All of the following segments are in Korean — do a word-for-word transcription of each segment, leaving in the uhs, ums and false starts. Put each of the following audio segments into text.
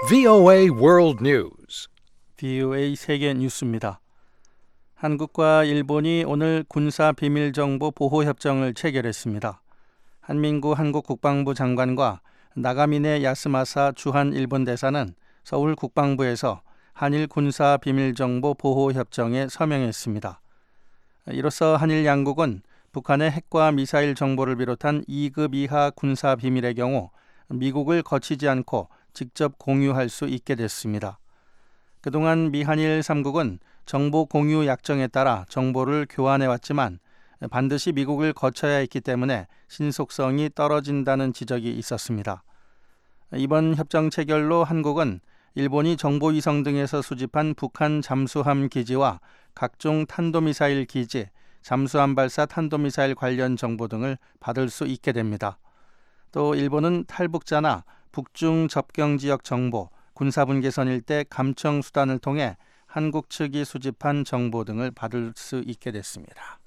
브이오에이 World News. 브이오에이 세계 뉴스입니다. 한국과 일본이 오늘 군사 비밀 정보 보호 협정을 체결했습니다. 한민구 한국 국방부 장관과 나가미네 야스마사 주한 일본 대사는 서울 국방부에서 한일 군사 비밀 정보 보호 협정에 서명했습니다. 이로써 한일 양국은 북한의 핵과 미사일 정보를 비롯한 이 급 이하 군사 비밀의 경우 미국을 거치지 않고 직접 공유할 수 있게 됐습니다. 그동안 미한일 삼 국은 정보 공유 약정에 따라 정보를 교환해 왔지만 반드시 미국을 거쳐야 했기 때문에 신속성이 떨어진다는 지적이 있었습니다. 이번 협정 체결로 한국은 일본이 정보위성 등에서 수집한 북한 잠수함 기지와 각종 탄도미사일 기지, 잠수함 발사 탄도미사일 관련 정보 등을 받을 수 있게 됩니다. 또 일본은 탈북자나 북중 접경지역 정보, 군사분계선 일대 감청 수단을 통해 한국 측이 수집한 정보 등을 받을 수 있게 됐습니다.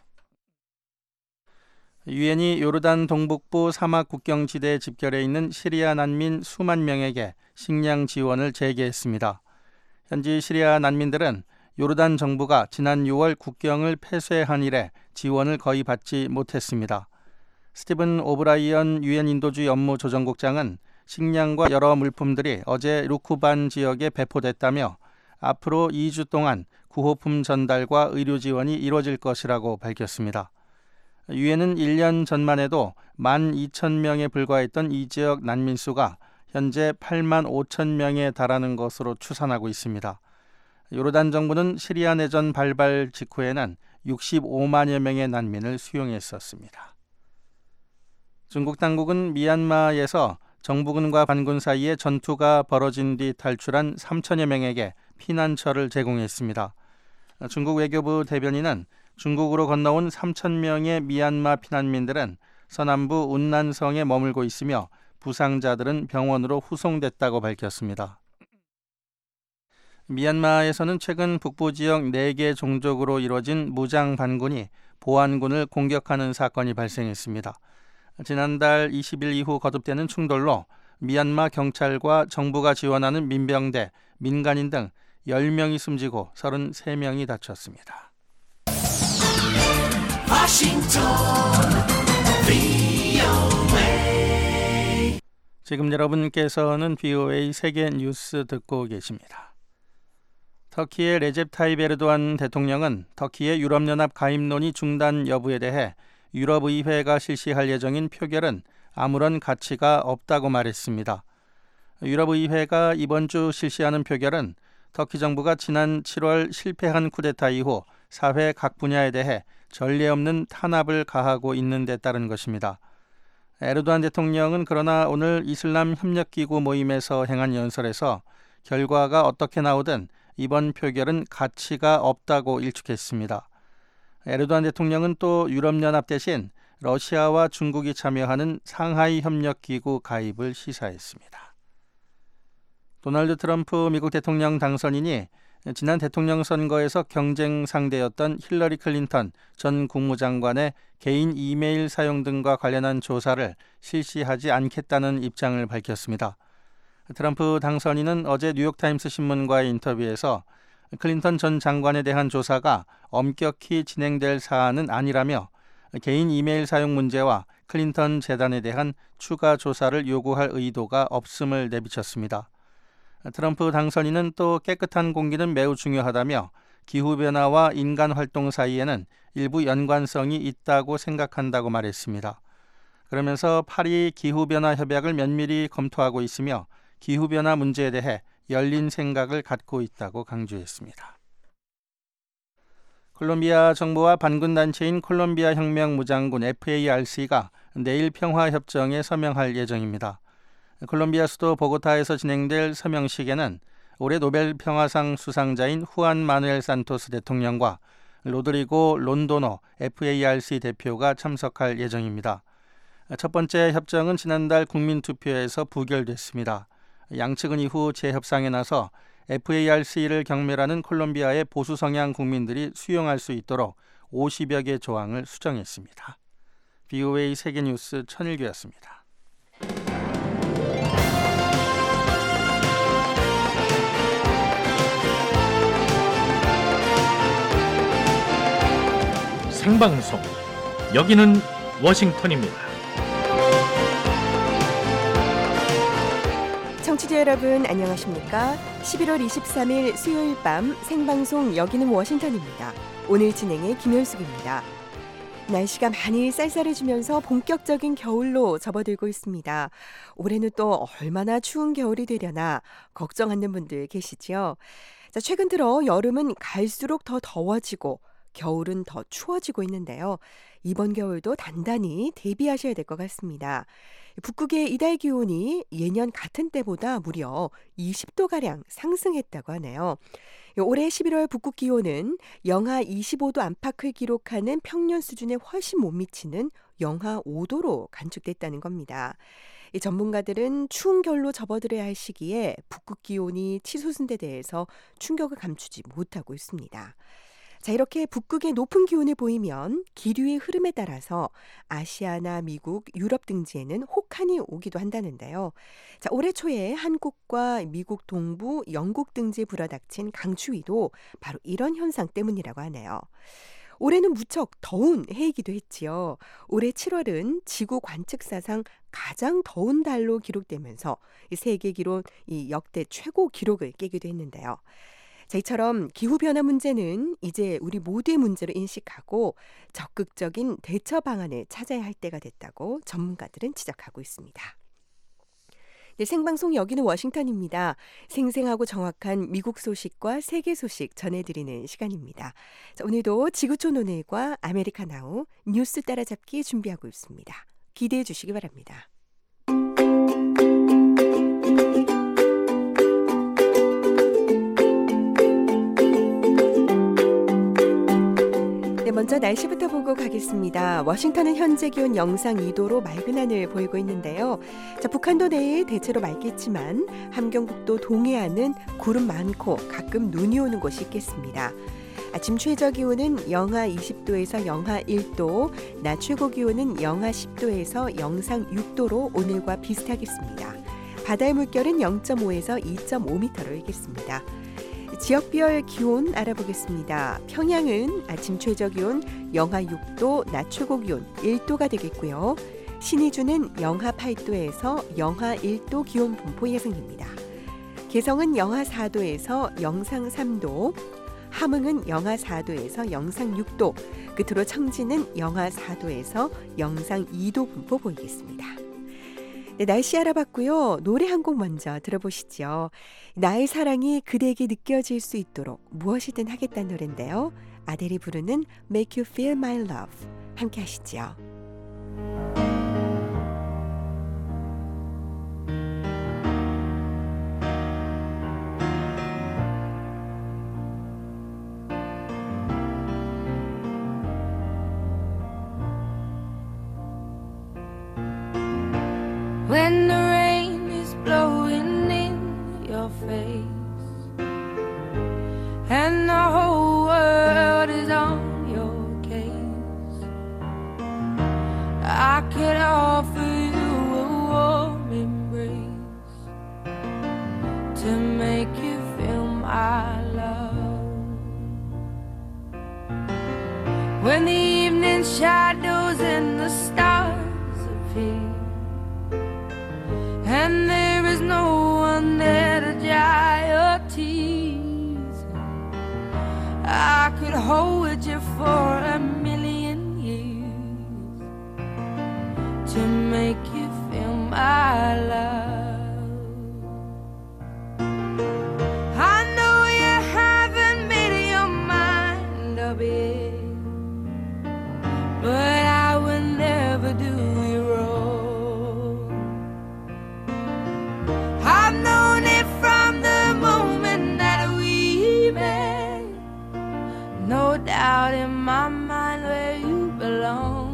유엔이 요르단 동북부 사막 국경지대에 집결해 있는 시리아 난민 수만 명에게 식량 지원을 재개했습니다. 현지 시리아 난민들은 요르단 정부가 지난 유월 국경을 폐쇄한 이래 지원을 거의 받지 못했습니다. 스티븐 오브라이언 유엔 인도주의 업무 조정국장은 식량과 여러 물품들이 어제 루쿠반 지역에 배포됐다며 앞으로 이 주 동안 구호품 전달과 의료 지원이 이루어질 것이라고 밝혔습니다. 유엔은 일 년 전만 해도 만 이천 명에 불과했던 이 지역 난민 수가 현재 팔만 오천 명에 달하는 것으로 추산하고 있습니다. 요르단 정부는 시리아 내전 발발 직후에는 육십오만여 명의 난민을 수용했었습니다. 중국 당국은 미얀마에서 정부군과 반군 사이에 전투가 벌어진 뒤 탈출한 삼천여 명에게 피난처를 제공했습니다. 중국 외교부 대변인은 중국으로 건너온 삼천 명의 미얀마 피난민들은 서남부 운난성에 머물고 있으며 부상자들은 병원으로 후송됐다고 밝혔습니다. 미얀마에서는 최근 북부 지역 네 개 종족으로 이루어진 무장 반군이 보안군을 공격하는 사건이 발생했습니다. 지난달 이십 일 이후 거듭되는 충돌로 미얀마 경찰과 정부가 지원하는 민병대, 민간인 등 열 명이 숨지고 서른세 명이 다쳤습니다. 워싱턴 브이오에이. 지금 여러분께서는 브이오에이 세계 뉴스 듣고 계십니다. 터키의 레셉 타입 에르도안 대통령은 터키의 유럽연합 가입 논의 중단 여부에 대해 유럽의회가 실시할 예정인 표결은 아무런 가치가 없다고 말했습니다. 유럽의회가 이번 주 실시하는 표결은 터키 정부가 지난 칠월 실패한 쿠데타 이후 사회 각 분야에 대해 전례 없는 탄압을 가하고 있는 데 따른 것입니다. 에르도안 대통령은 그러나 오늘 이슬람 협력기구 모임에서 행한 연설에서 결과가 어떻게 나오든 이번 표결은 가치가 없다고 일축했습니다. 에르도안 대통령은 또 유럽연합 대신 러시아와 중국이 참여하는 상하이 협력기구 가입을 시사했습니다. 도널드 트럼프 미국 대통령 당선인이 지난 대통령 선거에서 경쟁 상대였던 힐러리 클린턴 전 국무장관의 개인 이메일 사용 등과 관련한 조사를 실시하지 않겠다는 입장을 밝혔습니다. 트럼프 당선인은 어제 뉴욕타임스 신문과의 인터뷰에서 클린턴 전 장관에 대한 조사가 엄격히 진행될 사안은 아니라며 개인 이메일 사용 문제와 클린턴 재단에 대한 추가 조사를 요구할 의도가 없음을 내비쳤습니다. 트럼프 당선인은 또 깨끗한 공기는 매우 중요하다며 기후변화와 인간활동 사이에는 일부 연관성이 있다고 생각한다고 말했습니다. 그러면서 파리 기후변화 협약을 면밀히 검토하고 있으며 기후변화 문제에 대해 열린 생각을 갖고 있다고 강조했습니다. 콜롬비아 정부와 반군단체인 콜롬비아 혁명무장군 에프에이알씨가 내일 평화협정에 서명할 예정입니다. 콜롬비아 수도 보고타에서 진행될 서명식에는 올해 노벨 평화상 수상자인 후안 마누엘 산토스 대통령과 로드리고 론도노 에프에이알씨 대표가 참석할 예정입니다. 첫 번째 협정은 지난달 국민투표에서 부결됐습니다. 양측은 이후 재협상에 나서 에프에이알씨를 경멸하는 콜롬비아의 보수 성향 국민들이 수용할 수 있도록 오십여 개 조항을 수정했습니다. 브이오에이 세계뉴스 천일규였습니다. 생방송. 여기는 워싱턴입니다. 청취자 여러분 안녕하십니까? 십일월 이십삼일 수요일 밤 생방송 여기는 워싱턴입니다. 오늘 진행의 김현숙입니다. 날씨가 많이 쌀쌀해지면서 본격적인 겨울로 접어들고 있습니다. 올해는 또 얼마나 추운 겨울이 되려나 걱정하는 분들 계시죠? 자, 최근 들어 여름은 갈수록 더 더워지고 겨울은 더 추워지고 있는데요. 이번 겨울도 단단히 대비하셔야 될 것 같습니다. 북극의 이달 기온이 예년 같은 때보다 무려 이십 도가량 상승했다고 하네요. 올해 십일월 북극 기온은 영하 이십오 도 안팎을 기록하는 평년 수준에 훨씬 못 미치는 영하 오 도로 간축됐다는 겁니다. 이 전문가들은 추운 겨울로 접어들어야 할 시기에 북극 기온이 치솟은 데 대해서 충격을 감추지 못하고 있습니다. 자, 이렇게 북극의 높은 기온을 보이면 기류의 흐름에 따라서 아시아나 미국, 유럽 등지에는 혹한이 오기도 한다는데요. 자, 올해 초에 한국과 미국 동부, 영국 등지에 불어닥친 강추위도 바로 이런 현상 때문이라고 하네요. 올해는 무척 더운 해이기도 했지요. 올해 칠월은 지구 관측사상 가장 더운 달로 기록되면서 세계 기록 이 역대 최고 기록을 깨기도 했는데요. 자, 이처럼 기후변화 문제는 이제 우리 모두의 문제로 인식하고 적극적인 대처 방안을 찾아야 할 때가 됐다고 전문가들은 지적하고 있습니다. 네, 생방송 여기는 워싱턴입니다. 생생하고 정확한 미국 소식과 세계 소식 전해드리는 시간입니다. 자, 오늘도 지구촌 오늘과 아메리카나우 뉴스 따라잡기 준비하고 있습니다. 기대해 주시기 바랍니다. 네, 먼저 날씨부터 보고 가겠습니다. 워싱턴은 현재 기온 영상 이 도로 맑은 하늘 보이고 있는데요. 자, 북한도 내일 대체로 맑겠지만 함경북도 동해안은 구름 많고 가끔 눈이 오는 곳이 있겠습니다. 아침 최저 기온은 영하 이십 도에서 영하 일 도, 낮 최고 기온은 영하 십 도에서 영상 육 도로 오늘과 비슷하겠습니다. 바다의 물결은 영 점 오에서 이 점 오 미터로 일겠습니다. 지역별 기온 알아보겠습니다. 평양은 아침 최저 기온 영하 육 도, 낮 최고 기온 일 도가 되겠고요. 신의주는 영하 팔 도에서 영하 일 도 기온 분포 예상입니다. 개성은 영하 사 도에서 영상 삼 도, 함흥은 영하 사 도에서 영상 육 도, 끝으로 청진은 영하 사 도에서 영상 이 도 분포 보이겠습니다. 네, 날씨 알아봤고요. 노래 한 곡 먼저 들어보시죠. 나의 사랑이 그대에게 느껴질 수 있도록 무엇이든 하겠다는 노래인데요. 아델이 부르는 Make You Feel My Love 함께 하시죠. When the rain is blowing in your face and the whole world is on your case, I could offer you a warm embrace to make you feel my love. When the evening shadows and the stars appear and there is no one there to dry your tears, I could hold you for a million years to make you feel my love. I know you haven't made your mind up yet, but I will never do you wrong. I've known it from the moment that we met, no doubt in my mind where you belong.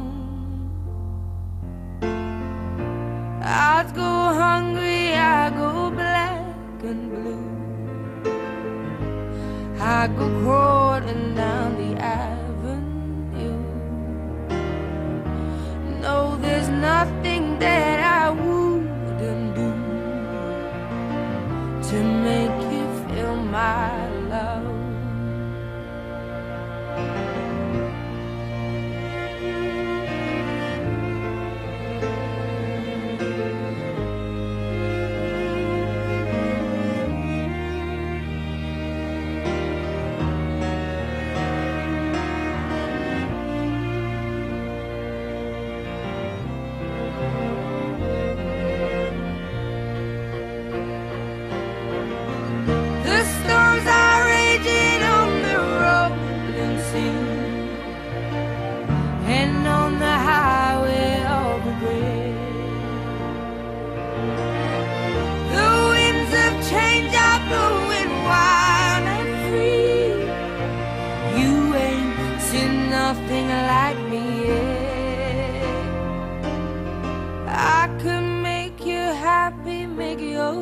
I go hungry, I go black and blue, I go crawling down the avenue. No, there's nothing that I wouldn't do to make you feel my love.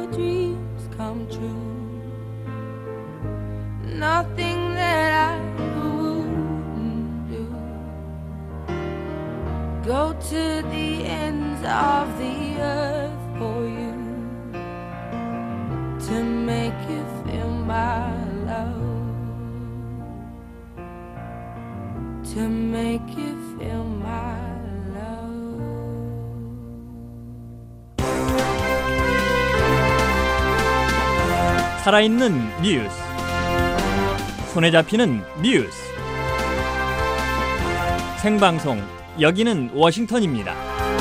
your dreams come true. Nothing that I wouldn't do. Go to the ends of the earth for you, to make you feel my love, to make you feel my love. 살아있는 뉴스, 손에 잡히는 뉴스, 생방송 여기는 워싱턴입니다.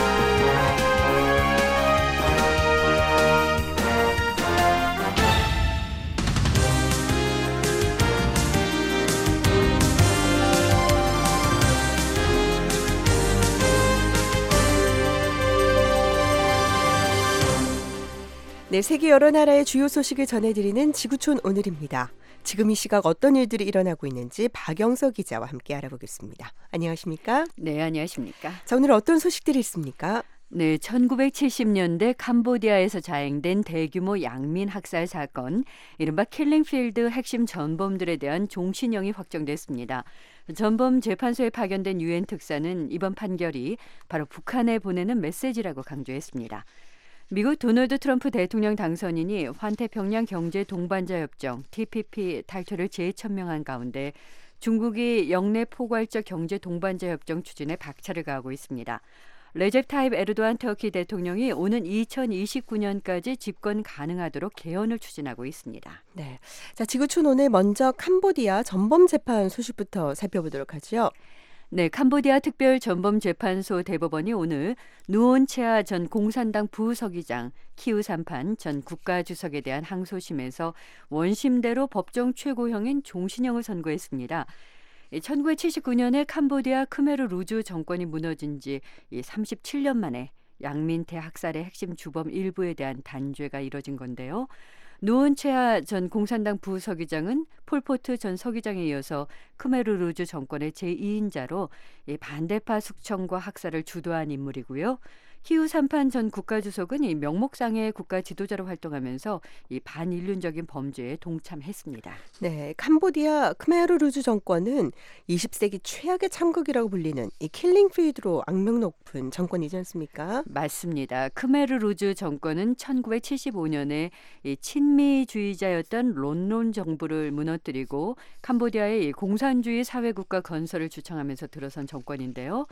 네, 세계 여러 나라의 주요 소식을 전해드리는 지구촌 오늘입니다. 지금 이 시각 어떤 일들이 일어나고 있는지 박영서 기자와 함께 알아보겠습니다. 안녕하십니까? 네, 안녕하십니까? 자, 오늘 어떤 소식들이 있습니까? 네, 천구백칠십 년대 캄보디아에서 자행된 대규모 양민 학살 사건, 이른바 킬링필드 핵심 전범들에 대한 종신형이 확정됐습니다. 전범 재판소에 파견된 유엔 특사는 이번 판결이 바로 북한에 보내는 메시지라고 강조했습니다. 미국 도널드 트럼프 대통령 당선인이 환태평양 경제 동반자 협정 티피피 탈퇴를 재천명한 가운데 중국이 영내 포괄적 경제 동반자 협정 추진에 박차를 가하고 있습니다. 레셉 타입 에르도안 터키 대통령이 오는 이천이십구 년까지 집권 가능하도록 개헌을 추진하고 있습니다. 네, 자, 지구촌 오늘 먼저 캄보디아 전범 재판 소식부터 살펴보도록 하죠. 네, 캄보디아 특별전범재판소 대법원이 오늘 누온 체아 전 공산당 부서기장, 키우 삼판 전 국가주석에 대한 항소심에서 원심대로 법정 최고형인 종신형을 선고했습니다. 천구백칠십구 년에 캄보디아 크메르 루주 정권이 무너진 지 삼십칠 년 만에 양민태 학살의 핵심 주범 일부에 대한 단죄가 이뤄진 건데요. 누온 체아 전 공산당 부서기장은 폴포트 전 서기장에 이어서 크메르 루주 정권의 제이인자로 반대파 숙청과 학살을 주도한 인물이고요. 키우 삼판 전 국가주석은 이 명목상의 국가 지도자로 활동하면서 이 반인륜적인 범죄에 동참했습니다. 네, 캄보디아 크메르 루주 정권은 이십 세기 최악의 참극이라고 불리는 이 킬링필드로 악명 높은 정권이지 않습니까? 맞습니다. 크메르 루주 정권은 천구백칠십오 년에 이 친미주의자였던 론론 정부를 무너뜨리고 캄보디아의 이 공산주의 사회국가 건설을 주창하면서 들어선 정권인데요.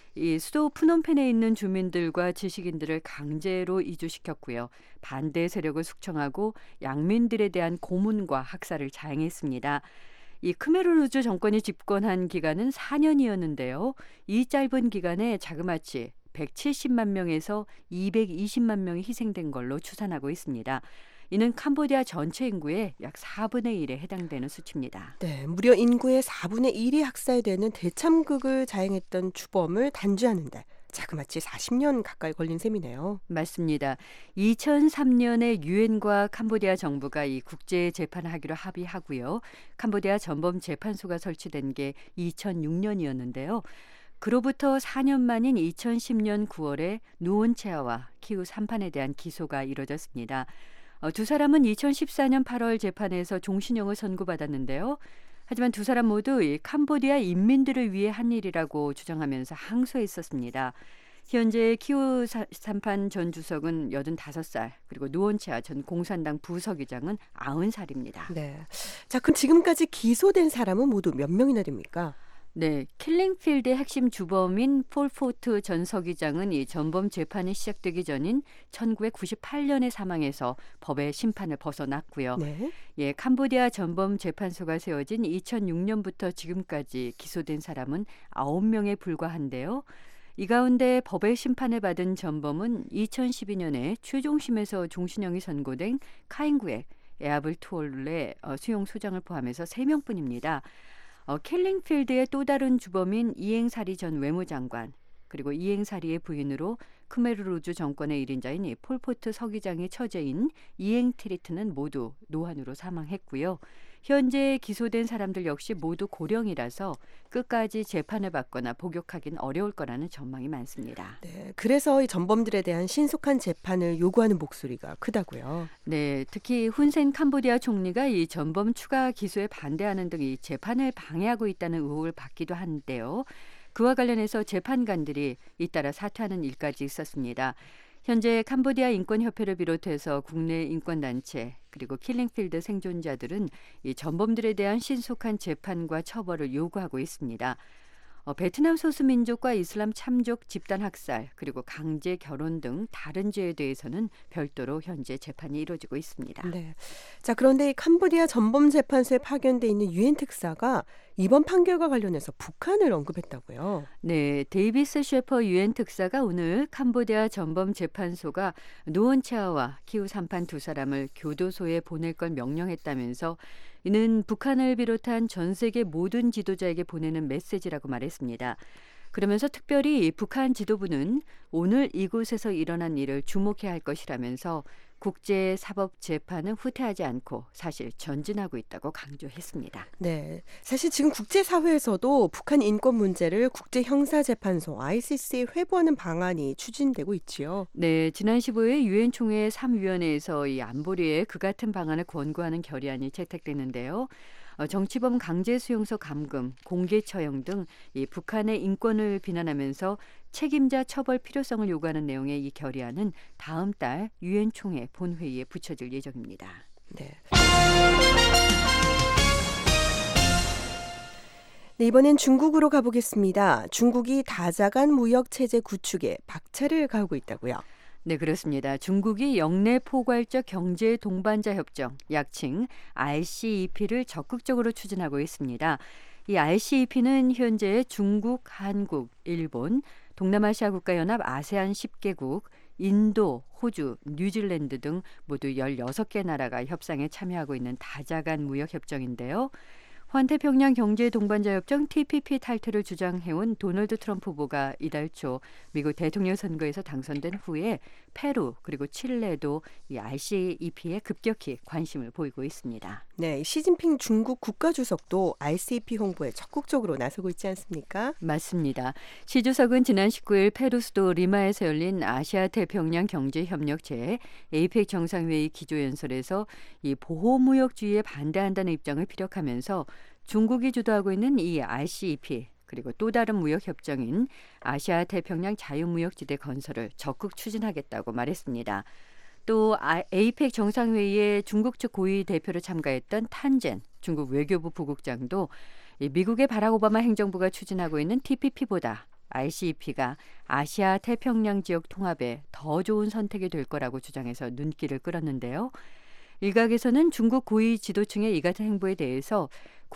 이 수도 프놈펜에 있는 주민들과 지식인들을 강제로 이주시켰고요. 반대 세력을 숙청하고 양민들에 대한 고문과 학살을 자행했습니다. 이 크메르 루주 정권이 집권한 기간은 사 년이었는데요. 이 짧은 기간에 자그마치 백칠십만 명에서 이백이십만 명이 희생된 걸로 추산하고 있습니다. 이는 캄보디아 전체 인구의 약 사분의 일에 해당되는 수치입니다. 네, 무려 인구의 사분의 일이 학살되는 대참극을 자행했던 주범을 단죄하는데 자그마치 사십 년 가까이 걸린 셈이네요. 맞습니다. 이천삼 년에 유엔과 캄보디아 정부가 이 국제 재판을 하기로 합의하고요. 캄보디아 전범 재판소가 설치된 게 이천육 년이었는데요. 그로부터 사 년 만인 이천십 년 구월에 누온 체아와 키우 삼판에 대한 기소가 이뤄졌습니다. 어, 두 사람은 이천십사 년 팔월 재판에서 종신형을 선고받았는데요. 하지만 두 사람 모두 이 캄보디아 인민들을 위해 한 일이라고 주장하면서 항소했었습니다. 현재 키우 삼판 전 주석은 여든다섯 살, 그리고 누온 체아 전 공산당 부서기장은 아흔 살입니다. 네, 자, 그럼 지금까지 기소된 사람은 모두 몇 명이나 됩니까? 네, 킬링필드의 핵심 주범인 폴포트 전 서기장은 이 전범 재판이 시작되기 전인 천구백구십팔 년에 사망해서 법의 심판을 벗어났고요. 네. 예, 캄보디아 전범 재판소가 세워진 이천육 년부터 지금까지 기소된 사람은 아홉 명에 불과한데요. 이 가운데 법의 심판을 받은 전범은 이천십이 년에 최종심에서 종신형이 선고된 카잉구엑, 에아블 투올의 수용 소장을 포함해서 세 명뿐입니다. 어, 킬링필드의 또 다른 주범인 이행사리 전 외무장관, 그리고 이행사리의 부인으로 크메르 루주 정권의 일인자인 이 폴포트 서기장의 처제인 이행트리트는 모두 노환으로 사망했고요. 현재 기소된 사람들 역시 모두 고령이라서 끝까지 재판을 받거나 복역하기는 어려울 거라는 전망이 많습니다. 네, 그래서 이 전범들에 대한 신속한 재판을 요구하는 목소리가 크다고요. 네, 특히 훈센 캄보디아 총리가 이 전범 추가 기소에 반대하는 등 이 재판을 방해하고 있다는 의혹을 받기도 한데요. 그와 관련해서 재판관들이 잇따라 사퇴하는 일까지 있었습니다. 현재 캄보디아 인권협회를 비롯해서 국내 인권단체 그리고 킬링필드 생존자들은 이 전범들에 대한 신속한 재판과 처벌을 요구하고 있습니다. 어, 베트남 소수민족과 이슬람 참족 집단 학살 그리고 강제 결혼 등 다른 죄에 대해서는 별도로 현재 재판이 이루어지고 있습니다. 네. 자, 그런데 이 캄보디아 전범재판소에 파견돼 있는 유엔 특사가 이번 판결과 관련해서 북한을 언급했다고요. 네, 데이비스 셰퍼 유엔 특사가 오늘 캄보디아 전범재판소가 노원 채아와 키우 삼판 두 사람을 교도소에 보낼 걸 명령했다면서 이는 북한을 비롯한 전 세계 모든 지도자에게 보내는 메시지라고 말했습니다. 그러면서 특별히 북한 지도부는 오늘 이곳에서 일어난 일을 주목해야 할 것이라면서 국제사법재판은 후퇴하지 않고 사실 전진하고 있다고 강조했습니다. 네, 사실 지금 국제사회에서도 북한 인권 문제를 국제형사재판소 아이씨씨에 회부하는 방안이 추진되고 있지요. 네, 지난 십오일 유엔 총회 삼 위원회에서 이 안보리에 그 같은 방안을 권고하는 결의안이 채택됐는데요. 어, 정치범 강제수용소 감금, 공개 처형 등 이 북한의 인권을 비난하면서 책임자 처벌 필요성을 요구하는 내용의 이 결의안은 다음 달 유엔 총회 본회의에 붙여질 예정입니다. 네. 네, 이번엔 중국으로 가보겠습니다. 중국이 다자간 무역 체제 구축에 박차를 가하고 있다고요. 네, 그렇습니다. 중국이 영내 포괄적 경제 동반자 협정, 약칭 알씨이피를 적극적으로 추진하고 있습니다. 이 알씨이피는 현재 중국, 한국, 일본, 동남아시아 국가연합 아세안 십 개국, 인도, 호주, 뉴질랜드 등 모두 열여섯 개 나라가 협상에 참여하고 있는 다자간 무역협정인데요. 환태평양 경제동반자협정 티피피 탈퇴를 주장해온 도널드 트럼프 후보가 이달 초 미국 대통령 선거에서 당선된 후에 페루 그리고 칠레도 이 알씨이피에 급격히 관심을 보이고 있습니다. 네, 시진핑 중국 국가주석도 알씨이피 홍보에 적극적으로 나서고 있지 않습니까? 맞습니다. 시 주석은 지난 십구일 페루 수도 리마에서 열린 아시아태평양 경제협력체 에이펙 정상회의 기조연설에서 이 보호무역주의에 반대한다는 입장을 피력하면서 중국이 주도하고 있는 이 알씨이피 그리고 또 다른 무역협정인 아시아태평양 자유무역지대 건설을 적극 추진하겠다고 말했습니다. 또 에이펙 정상회의에 중국 측 고위 대표로 참가했던 탄젠 중국 외교부 부국장도 미국의 바락 오바마 행정부가 추진하고 있는 티피피보다 알씨이피가 아시아 태평양 지역 통합에 더 좋은 선택이 될 거라고 주장해서 눈길을 끌었는데요. 일각에서는 중국 고위 지도층의 이 같은 행보에 대해서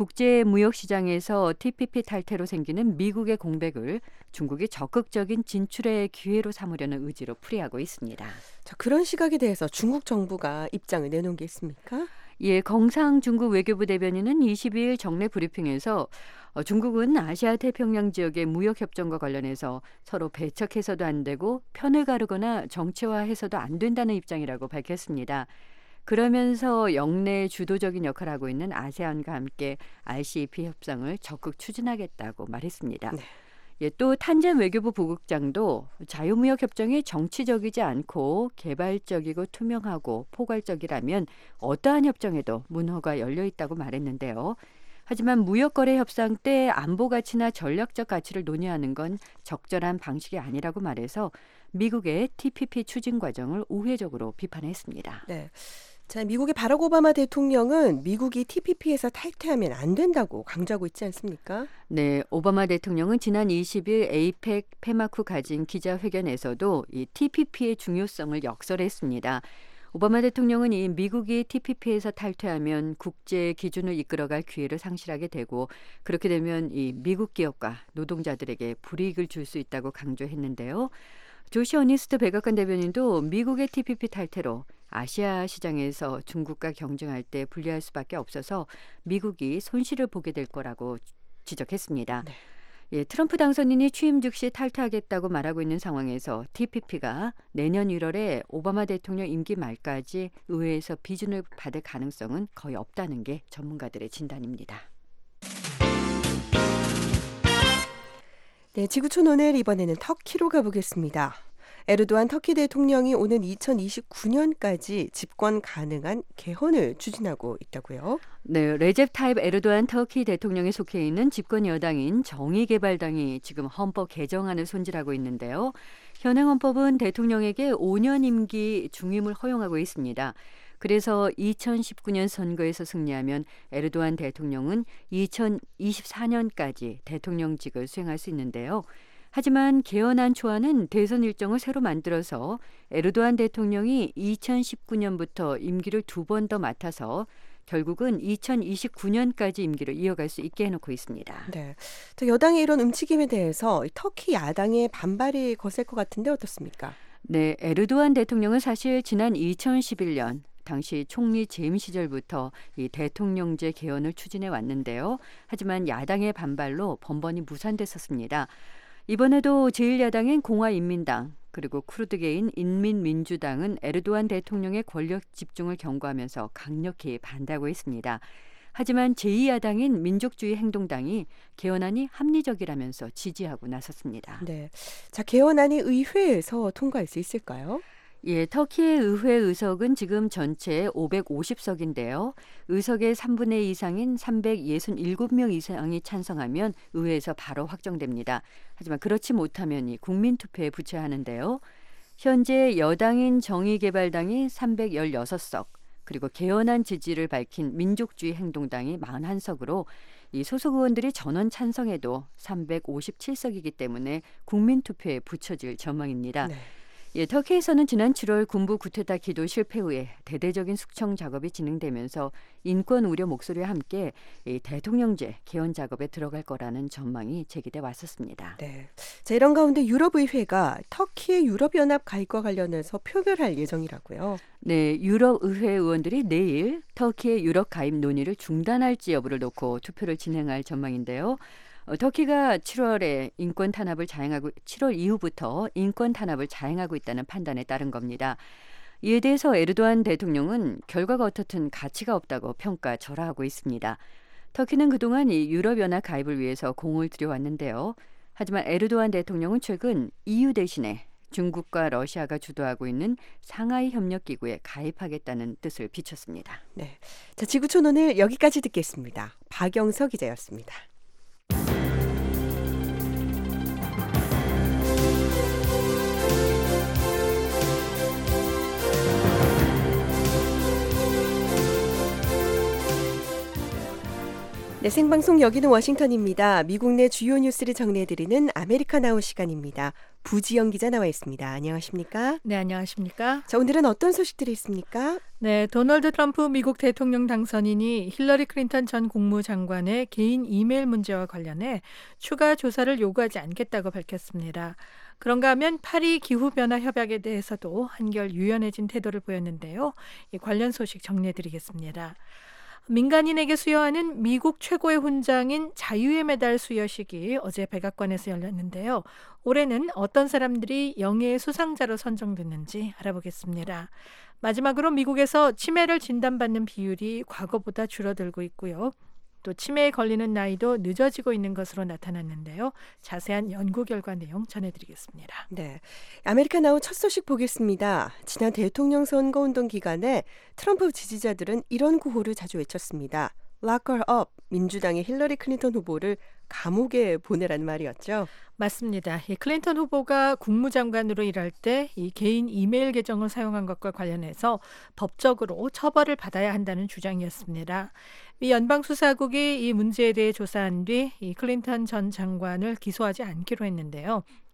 국제무역시장에서 티피피 탈퇴로 생기는 미국의 공백을 중국이 적극적인 진출의 기회로 삼으려는 의지로 풀이하고 있습니다. 자, 그런 시각에 대해서 중국 정부가 입장을 내놓은 게 있습니까? 예, 경상 중국 외교부 대변인은 이십이일 정례 브리핑에서 어, 중국은 아시아 태평양 지역의 무역협정과 관련해서 서로 배척해서도 안 되고 편을 가르거나 정치화해서도 안 된다는 입장이라고 밝혔습니다. 그러면서 영내 주도적인 역할을 하고 있는 아세안과 함께 알씨이피 협상을 적극 추진하겠다고 말했습니다. 네. 예, 또 탄젠 외교부 부국장도 자유무역협정이 정치적이지 않고 개발적이고 투명하고 포괄적이라면 어떠한 협정에도 문호가 열려 있다고 말했는데요. 하지만 무역거래 협상 때 안보 가치나 전략적 가치를 논의하는 건 적절한 방식이 아니라고 말해서 미국의 티피피 추진 과정을 우회적으로 비판했습니다. 네. 자, 미국의 바락 오바마 대통령은 미국이 티피피에서 탈퇴하면 안 된다고 강조하고 있지 않습니까? 네, 오바마 대통령은 지난 이십일 에이펙 폐막 후 가진 기자회견에서도 이 티피피의 중요성을 역설했습니다. 오바마 대통령은 이 미국이 티피피에서 탈퇴하면 국제 기준을 이끌어갈 기회를 상실하게 되고 그렇게 되면 이 미국 기업과 노동자들에게 불이익을 줄 수 있다고 강조했는데요. 조시 어니스트 백악관 대변인도 미국의 티피피 탈퇴로 아시아 시장에서 중국과 경쟁할 때 불리할 수밖에 없어서 미국이 손실을 보게 될 거라고 지적했습니다. 네. 예, 트럼프 당선인이 취임 즉시 탈퇴하겠다고 말하고 있는 상황에서 티피피가 내년 일월에 오바마 대통령 임기 말까지 의회에서 비준을 받을 가능성은 거의 없다는 게 전문가들의 진단입니다. 네, 지구촌 오늘 이번에는 터키로 가보겠습니다. 에르도안 터키 대통령이 오는 이천이십구 년까지 집권 가능한 개헌을 추진하고 있다고요? 네, 레첵 타입 에르도안 터키 대통령에 속해 있는 집권 여당인 정의개발당이 지금 헌법 개정안을 손질하고 있는데요. 현행 헌법은 대통령에게 오 년 임기 중임을 허용하고 있습니다. 그래서 이천십구 년 선거에서 승리하면 에르도안 대통령은 이천이십사 년까지 대통령직을 수행할 수 있는데요. 하지만 개헌안 초안은 대선 일정을 새로 만들어서 에르도안 대통령이 이천십구 년부터 임기를 두 번 더 맡아서 결국은 이천이십구 년까지 임기를 이어갈 수 있게 해놓고 있습니다. 네, 여당의 이런 움직임에 대해서 터키 야당의 반발이 거셀 것 같은데 어떻습니까? 네, 에르도안 대통령은 사실 지난 이천십일 년 당시 총리 재임 시절부터 이 대통령제 개헌을 추진해 왔는데요. 하지만 야당의 반발로 번번이 무산됐었습니다. 이번에도 제일 야당인 공화인민당 그리고 쿠르드계인 인민민주당은 에르도안 대통령의 권력 집중을 경고하면서 강력히 반대하고 있습니다. 하지만 제이 야당인 민족주의 행동당이 개헌안이 합리적이라면서 지지하고 나섰습니다. 네, 자 개헌안이 의회에서 통과할 수 있을까요? 예, 터키의 의회 의석은 지금 전체 오백오십 석인데요. 의석의 삼분의 이 이상인 삼백육십칠 명 이상이 찬성하면 의회에서 바로 확정됩니다. 하지만 그렇지 못하면 이 국민투표에 붙여야 하는데요. 현재 여당인 정의개발당이 삼백십육 석, 그리고 개헌안 지지를 밝힌 민족주의 행동당이 사십일 석으로 이 소속 의원들이 전원 찬성해도 삼백오십칠 석이기 때문에 국민투표에 붙여질 전망입니다. 네. 예, 터키에서는 지난 칠월 군부 구테타 기도 실패 후에 대대적인 숙청 작업이 진행되면서 인권 우려 목소리와 함께 이 대통령제 개헌 작업에 들어갈 거라는 전망이 제기돼 왔었습니다. 네, 자 이런 가운데 유럽의회가 터키의 유럽연합 가입과 관련해서 표결할 예정이라고요. 네, 유럽의회 의원들이 내일 터키의 유럽 가입 논의를 중단할지 여부를 놓고 투표를 진행할 전망인데요. 어, 터키가 칠월에 인권 탄압을 자행하고 칠월 이후부터 인권 탄압을 자행하고 있다는 판단에 따른 겁니다. 이에 대해서 에르도안 대통령은 결과가 어떻든 가치가 없다고 평가 절하하고 있습니다. 터키는 그동안 이 유럽연합 가입을 위해서 공을 들여왔는데요. 하지만 에르도안 대통령은 최근 이유 대신에 중국과 러시아가 주도하고 있는 상하이 협력기구에 가입하겠다는 뜻을 비췄습니다. 네, 자 지구촌 오늘 여기까지 듣겠습니다. 박영서 기자였습니다. 네, 생방송 여기는 워싱턴입니다. 미국 내 주요 뉴스를 정리해드리는 아메리카나우 시간입니다. 부지영 기자 나와 있습니다. 안녕하십니까? 네, 안녕하십니까? 자, 오늘은 어떤 소식들이 있습니까? 네, 도널드 트럼프 미국 대통령 당선인이 힐러리 클린턴 전 국무장관의 개인 이메일 문제와 관련해 추가 조사를 요구하지 않겠다고 밝혔습니다. 그런가 하면 파리 기후변화 협약에 대해서도 한결 유연해진 태도를 보였는데요. 이 관련 소식 정리해드리겠습니다. 민간인에게 수여하는 미국 최고의 훈장인 자유의 메달 수여식이 어제 백악관에서 열렸는데요. 올해는 어떤 사람들이 영예의 수상자로 선정됐는지 알아보겠습니다. 마지막으로 미국에서 치매를 진단받는 비율이 과거보다 줄어들고 있고요. 또 치매에 걸리는 나이도 늦어지고 있는 것으로 나타났는데요. 자세한 연구 결과 내용 전해드리겠습니다. 네, 아메리카나우 첫 소식 보겠습니다. 지난 대통령 선거운동 기간에 트럼프 지지자들은 이런 구호를 자주 외쳤습니다. Lock her up, 민주당의 힐러리 클린턴 후보를 감옥에 보내라는 말이었죠. 맞습니다. 이 클린턴 후보가 국무장관으로 일할 때 이 개인 이메일 계정을 사용한 것과 관련해서 법적으로 처벌을 받아야 한다는 주장이었습니다. 미 연방수사국이 이 문제에 대해 조사한 뒤 이 클린턴 전 장관을 기소하지 않기로 했는데요.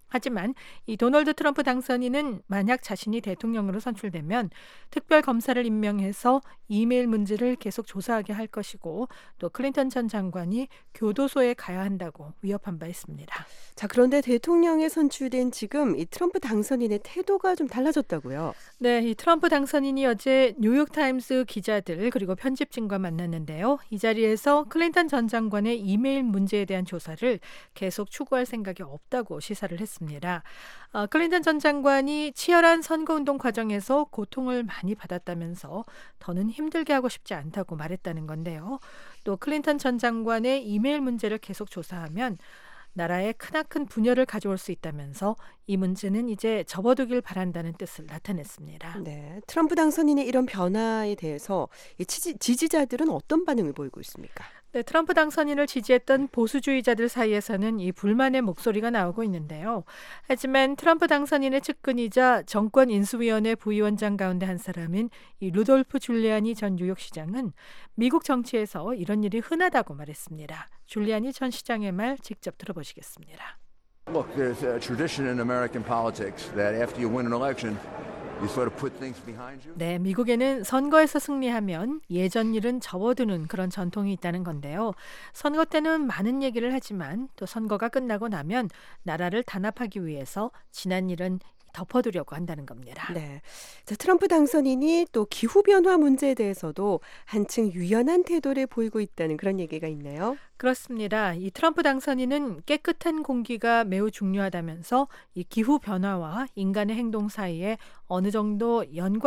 하지만 이 도널드 트럼프 당선인은 만약 자신이 대통령으로 선출되면 특별 검사를 임명해서 이메일 문제를 계속 조사하게 할 것이고 또 클린턴 전 장관이 교도소에 가야 한다고 위협한 바 있습니다. 자, 그런데 대통령에 선출된 지금 이 트럼프 당선인의 태도가 좀 달라졌다고요? 네, 이 트럼프 당선인이 어제 뉴욕타임스 기자들 그리고 편집진과 만났는데요. 이 자리에서 클린턴 전 장관의 이메일 문제에 대한 조사를 계속 추구할 생각이 없다고 시사를 했습니다. 어, 클린턴 전 장관이 치열한 선거운동 과정에서 고통을 많이 받았다면서 더는 힘들게 하고 싶지 않다고 말했다는 건데요. 또 클린턴 전 장관의 이메일 문제를 계속 조사하면 나라에 크나큰 분열을 가져올 수 있다면서 이 문제는 이제 접어두길 바란다는 뜻을 나타냈습니다. 네, 트럼프 당선인의 이런 변화에 대해서 이 지지, 지지자들은 어떤 반응을 보이고 있습니까? 네, 트럼프 당선인을 지지했던 보수주의자들 사이에서는 이 불만의 목소리가 나오고 있는데요. 하지만 트럼프 당선인의 측근이자 정권 인수위원회 부위원장 가운데 한 사람인 이 루돌프 줄리아니 전 뉴욕시장은 미국 정치에서 이런 일이 흔하다고 말했습니다. 줄리아니 전 시장의 말 직접 들어보시겠습니다. Look, there's a tradition in American politics that after you win an election, you sort of put things behind you. 네, 미국에는 선거에서 승리하면 예전 일은 접어두는 그런 전통이 있다는 건데요. 선거 때는 많은 얘기를 하지만 또 선거가 끝나고 나면 나라를 단합하기 위해서 지난 일은 덮어두려고 한다는 겁니다. 네, 자, 트럼프 당선인이 또 기후변화 문제에 대해서도 한층 유연한 태도를 보이고 있다는 그런 얘기가 있네요. 그렇습니다. 이 트럼프 당선인은 깨끗한 공기가 매우 중요하다면서 이 기후변화와 인간의 행동 사이에 어느 정도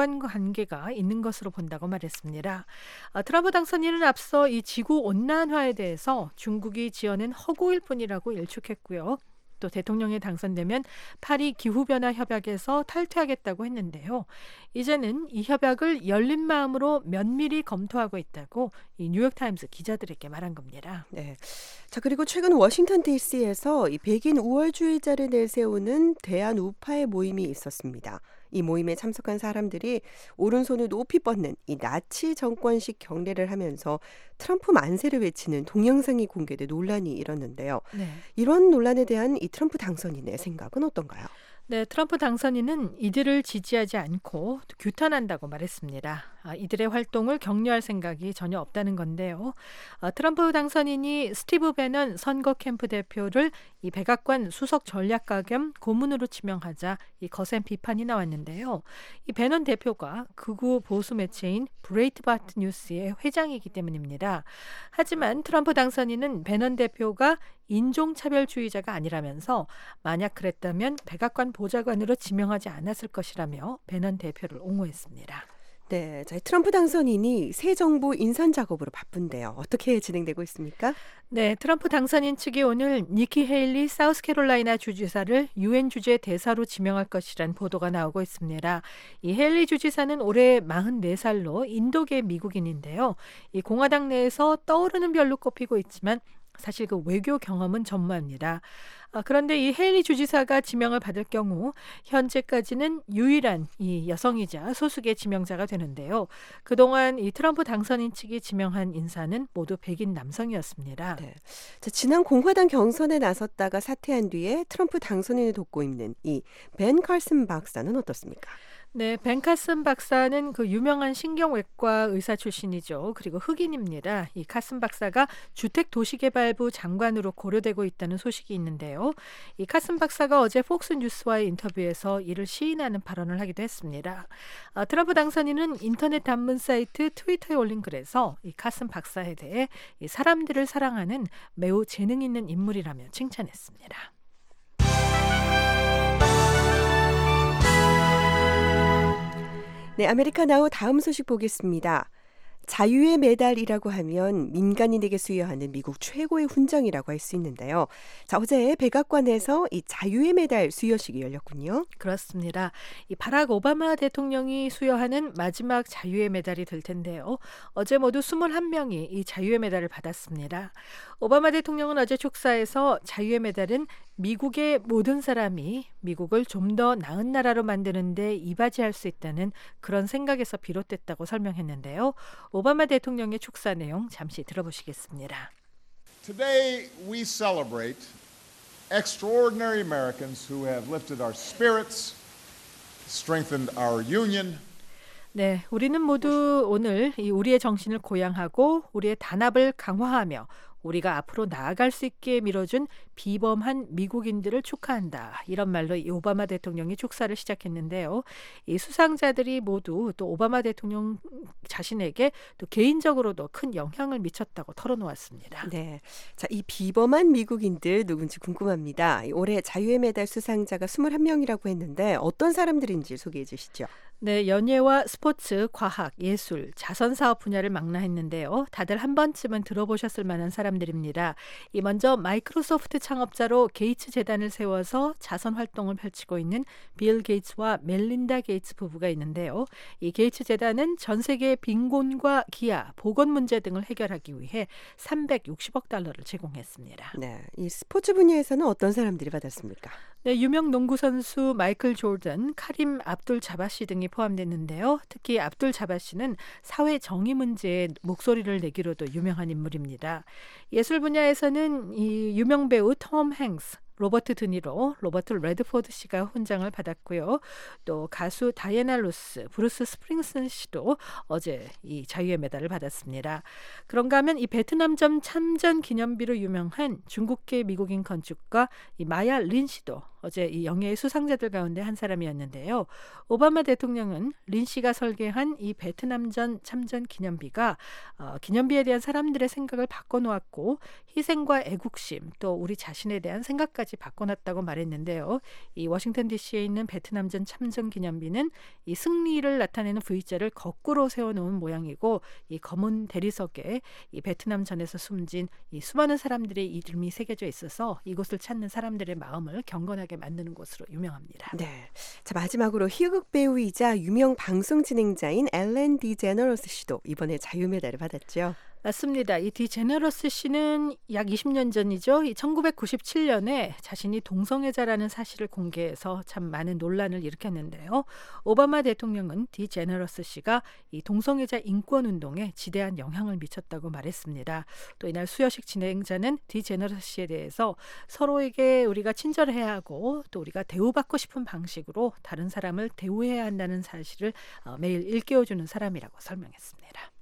연관관계가 있는 것으로 본다고 말했습니다. 아, 트럼프 당선인은 앞서 이 지구온난화에 대해서 중국이 지어낸 허구일 뿐이라고 일축했고요. 또 대통령에 당선되면 파리 기후변화 협약에서 탈퇴하겠다고 했는데요. 이제는 이 협약을 열린 마음으로 면밀히 검토하고 있다고 이 뉴욕타임스 기자들에게 말한 겁니다. 네. 자, 그리고 최근 워싱턴 디씨에서 이 백인 우월주의자를 내세우는 대한 우파의 모임이 있었습니다. 이 모임에 참석한 사람들이 오른손을 높이 뻗는 이 나치 정권식 경례를 하면서 트럼프 만세를 외치는 동영상이 공개돼 논란이 일었는데요. 네. 이런 논란에 대한 이 트럼프 당선인의 생각은 어떤가요? 네, 트럼프 당선인은 이들을 지지하지 않고 규탄한다고 말했습니다. 아, 이들의 활동을 격려할 생각이 전혀 없다는 건데요. 아, 트럼프 당선인이 스티브 배넌 선거 캠프 대표를 이 백악관 수석 전략가 겸 고문으로 지명하자 이 거센 비판이 나왔는데요. 이 배넌 대표가 극우 보수 매체인 브레이트바트 뉴스의 회장이기 때문입니다. 하지만 트럼프 당선인은 배넌 대표가 인종차별주의자가 아니라면서 만약 그랬다면 백악관 보좌관으로 지명하지 않았을 것이라며 배넌 대표를 옹호했습니다. 네, 자, 트럼프 당선인이 새 정부 인선 작업으로 바쁜데요. 어떻게 진행되고 있습니까? 네, 트럼프 당선인 측이 오늘 니키 헤일리 사우스캐롤라이나 주지사를 유엔 주재 대사로 지명할 것이란 보도가 나오고 있습니다. 이 헤일리 주지사는 올해 마흔네 살로 인도계 미국인인데요. 이 공화당 내에서 떠오르는 별로 꼽히고 있지만 사실 그 외교 경험은 전무합니다. 아, 그런데 이 헤일리 주지사가 지명을 받을 경우 현재까지는 유일한 이 여성이자 소수의 지명자가 되는데요. 그동안 이 트럼프 당선인 측이 지명한 인사는 모두 백인 남성이었습니다. 네. 자, 지난 공화당 경선에 나섰다가 사퇴한 뒤에 트럼프 당선인을 돕고 있는 이 벤 칼슨 박사는 어떻습니까? 네, 벤 칼슨 박사는 그 유명한 신경외과 의사 출신이죠. 그리고 흑인입니다. 이 칼슨 박사가 주택도시개발부 장관으로 고려되고 있다는 소식이 있는데요. 이 칼슨 박사가 어제 폭스뉴스와의 인터뷰에서 이를 시인하는 발언을 하기도 했습니다. 아, 트럼프 당선인은 인터넷 단문 사이트 트위터에 올린 글에서 이 칼슨 박사에 대해 이 사람들을 사랑하는 매우 재능 있는 인물이라며 칭찬했습니다. 네, 아메리카 나우 다음 소식 보겠습니다. 자유의 메달이라고 하면 민간인에게 수여하는 미국 최고의 훈장이라고 할 수 있는데요. 자, 어제 백악관에서 이 자유의 메달 수여식이 열렸군요. 그렇습니다. 이 바락 오바마 대통령이 수여하는 마지막 자유의 메달이 될 텐데요. 어제 모두 이십일 명이 이 자유의 메달을 받았습니다. 오바마 대통령은 어제 축사에서 자유의 메달은 미국의 모든 사람이 미국을 좀 더 나은 나라로 만드는 데 이바지할 수 있다는 그런 생각에서 비롯됐다고 설명했는데요. 오바마 대통령의 축사 내용 잠시 들어보시겠습니다. Today we celebrate extraordinary Americans who have lifted our spirits, strengthened our union. 네, 우리는 모두 오늘 이 우리의 정신을 고양하고 우리의 단합을 강화하며 우리가 앞으로 나아갈 수 있게 밀어준 비범한 미국인들을 축하한다. 이런 말로 이 오바마 대통령이 축사를 시작했는데요. 이 수상자들이 모두 또 오바마 대통령 자신에게 또 개인적으로도 큰 영향을 미쳤다고 털어놓았습니다. 네, 자, 이 비범한 미국인들 누군지 궁금합니다. 올해 자유의 메달 수상자가 이십일 명이라고 했는데 어떤 사람들인지 소개해 주시죠. 네, 연예와 스포츠, 과학, 예술, 자선사업 분야를 망라했는데요. 다들 한 번쯤은 들어보셨을 만한 사람들입니다. 이 먼저 마이크로소프트 창업자로 게이츠 재단을 세워서 자선 활동을 펼치고 있는 빌 게이츠와 멜린다 게이츠 부부가 있는데요. 이 게이츠 재단은 전 세계 빈곤과 기아, 보건 문제 등을 해결하기 위해 삼백육십억 달러를 제공했습니다. 네, 이 스포츠 분야에서는 어떤 사람들이 받았습니까? 네, 유명 농구 선수 마이클 조던, 카림 압둘 자바시 등이 포함됐는데요. 특히 압둘 자바시는 사회 정의 문제에 목소리를 내기로도 유명한 인물입니다. 예술 분야에서는 이 유명 배우 톰 행스, 로버트 드니로, 로버트 레드포드 씨가 훈장을 받았고요. 또 가수 다이애나 로스, 브루스 스프링스틴 씨도 어제 이 자유의 메달을 받았습니다. 그런가 하면 이 베트남전 참전 기념비로 유명한 중국계 미국인 건축가 이 마야 린 씨도 어제 이 영예의 수상자들 가운데 한 사람이었는데요. 오바마 대통령은 린 씨가 설계한 이 베트남전 참전 기념비가 어, 기념비에 대한 사람들의 생각을 바꿔놓았고 희생과 애국심 또 우리 자신에 대한 생각까지 바꿔놨다고 말했는데요. 이 워싱턴 디씨에 있는 베트남전 참전 기념비는 이 승리를 나타내는 V자를 거꾸로 세워놓은 모양이고 이 검은 대리석에 이 베트남전에서 숨진 이 수많은 사람들의 이름이 새겨져 있어서 이곳을 찾는 사람들의 마음을 경건하게 만드는 곳으로 유명합니다. 네, 자 마지막으로 희극 배우이자 유명 방송 진행자인 엘렌 디제너러스 씨도 이번에 자유메달을 받았죠. 맞습니다. 이 디제너러스 씨는 약 이십 년 전이죠. 이 천구백구십칠 년에 자신이 동성애자라는 사실을 공개해서 참 많은 논란을 일으켰는데요. 오바마 대통령은 디제너러스 씨가 이 동성애자 인권 운동에 지대한 영향을 미쳤다고 말했습니다. 또 이날 수여식 진행자는 디제너러스 씨에 대해서 서로에게 우리가 친절해야 하고 또 우리가 대우받고 싶은 방식으로 다른 사람을 대우해야 한다는 사실을 매일 일깨워주는 사람이라고 설명했습니다.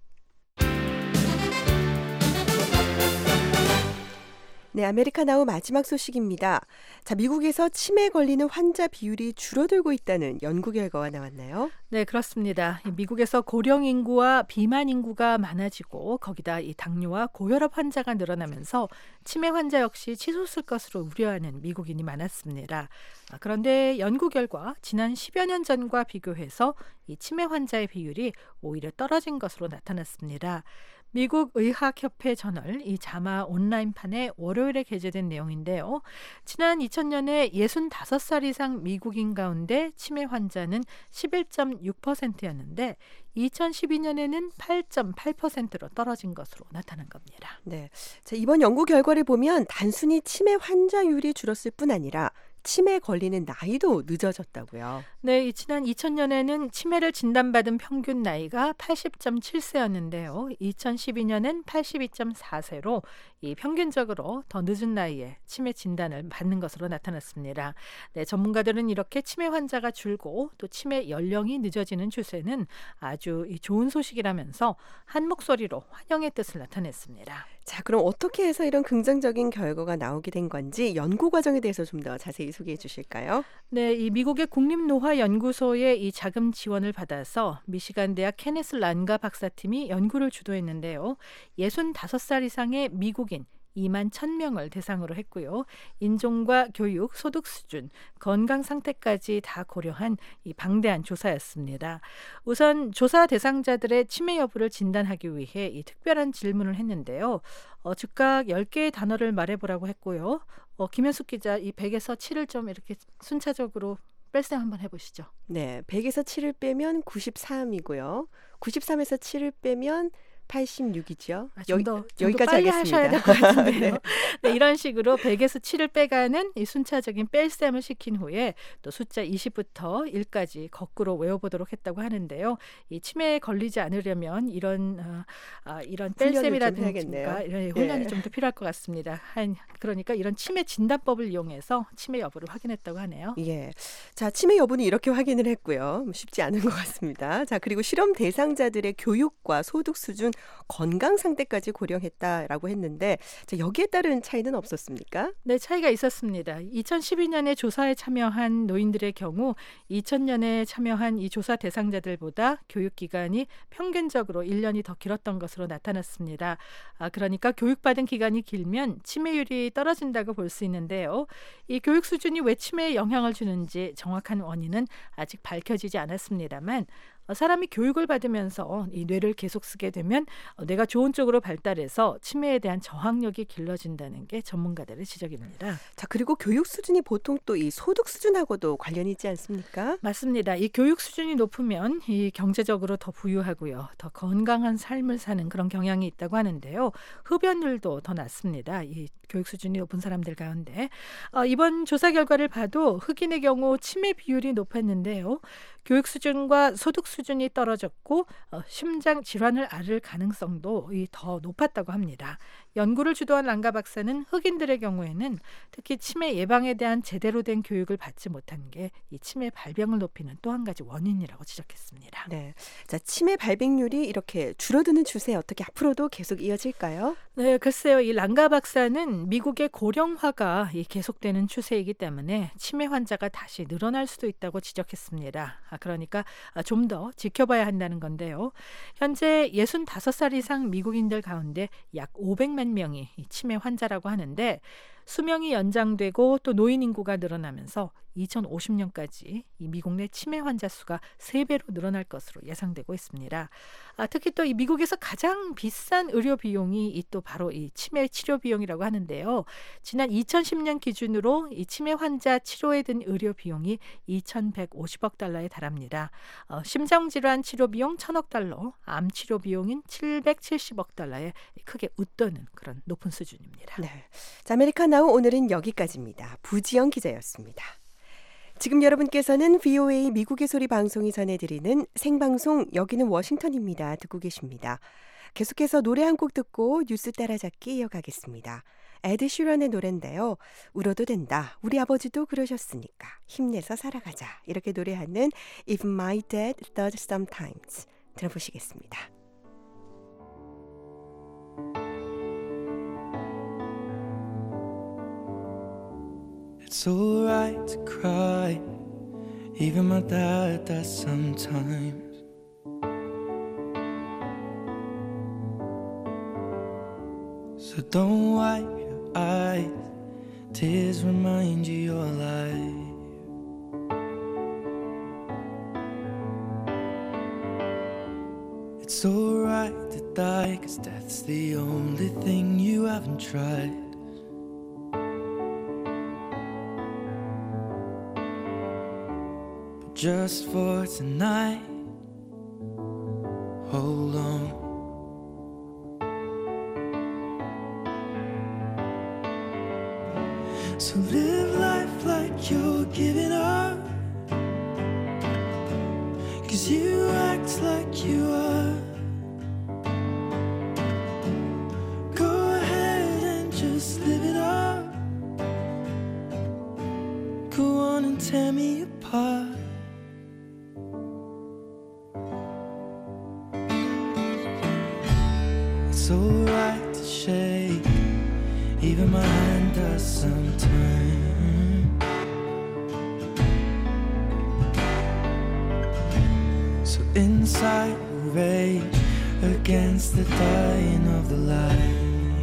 네, 아메리카나우 마지막 소식입니다. 자, 미국에서 치매에 걸리는 환자 비율이 줄어들고 있다는 연구 결과가 나왔나요? 네, 그렇습니다. 미국에서 고령 인구와 비만 인구가 많아지고 거기다 이 당뇨와 고혈압 환자가 늘어나면서 치매 환자 역시 치솟을 것으로 우려하는 미국인이 많았습니다. 그런데 연구 결과 지난 십여 년 전과 비교해서 이 치매 환자의 비율이 오히려 떨어진 것으로 나타났습니다. 미국 의학협회 저널 이 자마 온라인판에 월요일에 게재된 내용인데요. 지난 이천 년에 예순다섯 살 이상 미국인 가운데 치매 환자는 십일 점 육 퍼센트였는데 이천십이 년에는 팔 점 팔 퍼센트로 떨어진 것으로 나타난 겁니다. 네, 자, 이번 연구 결과를 보면 단순히 치매 환자율이 줄었을 뿐 아니라 치매에 걸리는 나이도 늦어졌다고요. 네, 이 지난 이천 년에는 치매를 진단받은 평균 나이가 팔십 점 칠 세였는데요. 이천십이 년엔 팔십이 점 사 세로 이 평균적으로 더 늦은 나이에 치매 진단을 받는 것으로 나타났습니다. 네, 전문가들은 이렇게 치매 환자가 줄고 또 치매 연령이 늦어지는 추세는 아주 이 좋은 소식이라면서 한 목소리로 환영의 뜻을 나타냈습니다. 자, 그럼 어떻게 해서 이런 긍정적인 결과가 나오게 된 건지 연구 과정에 대해서 좀 더 자세히 소개해 주실까요? 네, 이 미국의 국립노화연구소의 이 자금 지원을 받아서 미시간 대학 케네스 란가 박사팀이 연구를 주도했는데요. 예순다섯 살 이상의 미국인 이만 천 명을 대상으로 했고요. 인종과 교육, 소득 수준, 건강 상태까지 다 고려한 이 방대한 조사였습니다. 우선 조사 대상자들의 치매 여부를 진단하기 위해 이 특별한 질문을 했는데요. 어, 즉각 열 개의 단어를 말해보라고 했고요. 어, 김현숙 기자, 이 백에서 칠을 좀 이렇게 순차적으로 뺄셈 한번 해보시죠. 네, 백에서 칠을 빼면 구십삼이고요. 구십삼에서 칠을 빼면 백팔십육이죠. 아, 좀 더, 좀 여기까지 더 빨리 하겠습니다. 하셔야 될 것 같은데요. 네, 이런 식으로 백에서 칠을 빼가는 이 순차적인 뺄셈을 시킨 후에 또 숫자 이십부터 일까지 거꾸로 외워보도록 했다고 하는데요. 이 치매에 걸리지 않으려면 이런 어, 아, 이런 뺄셈이라든가 이런 훈련이 예. 좀 더 필요할 것 같습니다. 한, 그러니까 이런 치매 진단법을 이용해서 치매 여부를 확인했다고 하네요. 예. 자, 치매 여부는 이렇게 확인을 했고요. 쉽지 않은 것 같습니다. 자, 그리고 실험 대상자들의 교육과 소득 수준, 건강 상태까지 고려했다라고 했는데 자, 여기에 따른 차이는 없었습니까? 네, 차이가 있었습니다. 이천십이 년에 조사에 참여한 노인들의 경우 이천 년에 참여한 이 조사 대상자들보다 교육 기간이 평균적으로 일 년이 더 길었던 것으로 나타났습니다. 아, 그러니까 교육받은 기간이 길면 치매율이 떨어진다고 볼 수 있는데요. 이 교육 수준이 왜 치매에 영향을 주는지 정확한 원인은 아직 밝혀지지 않았습니다만 사람이 교육을 받으면서 이 뇌를 계속 쓰게 되면 뇌가 좋은 쪽으로 발달해서 치매에 대한 저항력이 길러진다는 게 전문가들의 지적입니다. 자, 그리고 교육 수준이 보통 또 이 소득 수준하고도 관련이 있지 않습니까? 맞습니다. 이 교육 수준이 높으면 이 경제적으로 더 부유하고요. 더 건강한 삶을 사는 그런 경향이 있다고 하는데요. 흡연율도 더 낮습니다. 이 교육 수준이 높은 사람들 가운데. 어, 이번 조사 결과를 봐도 흑인의 경우 치매 비율이 높았는데요. 교육 수준과 소득 수준이 떨어졌고 어, 심장 질환을 앓을 가능성도 더 높았다고 합니다. 연구를 주도한 랑가 박사는 흑인들의 경우에는 특히 치매 예방에 대한 제대로 된 교육을 받지 못한 게 이 치매 발병을 높이는 또 한 가지 원인이라고 지적했습니다. 네, 자, 치매 발병률이 이렇게 줄어드는 추세 어떻게 앞으로도 계속 이어질까요? 네, 글쎄요. 이 랑가 박사는 미국의 고령화가 계속되는 추세이기 때문에 치매 환자가 다시 늘어날 수도 있다고 지적했습니다. 아, 그러니까 좀 더 지켜봐야 한다는 건데요. 현재 예순다섯 살 이상 미국인들 가운데 약 오백만 명이 치매 환자라고 하는데 수명이 연장되고 또 노인 인구가 늘어나면서 이천오십 년까지 이 미국 내 치매 환자 수가 세 배로 늘어날 것으로 예상되고 있습니다. 아, 특히 또 이 미국에서 가장 비싼 의료 비용이 이 또 바로 이 치매 치료 비용이라고 하는데요. 지난 이천십 년 기준으로 이 치매 환자 치료에 든 의료 비용이 이천백오십억 달러에 달합니다. 어, 심장질환 치료 비용 천억 달러, 암 치료 비용인 칠백칠십억 달러에 크게 웃도는 그런 높은 수준입니다. 네, 자, 아메리카나우 오늘은 여기까지입니다. 부지영 기자였습니다. 지금 여러분께서는 브이오에이 미국의 소리 방송이 전해드리는 생방송 여기는 워싱턴입니다. 듣고 계십니다. 계속해서 노래 한 곡 듣고 뉴스 따라잡기 이어가겠습니다. 에드 시런의 노래인데요. 울어도 된다. 우리 아버지도 그러셨으니까 힘내서 살아가자. 이렇게 노래하는 If My Dad Thought Sometimes 들어보시겠습니다. It's alright to cry, even my dad does sometimes. So don't wipe your eyes, tears remind you you're alive. It's alright to die, 'cause death's the only thing you haven't tried. Just for tonight, hold on. So live life like you're giving up, 'cause you act like you are. Go ahead and just live it up. Go on and tear me apart. It's alright to shake, even my hand does sometimes. So inside we rage against the dying of the light.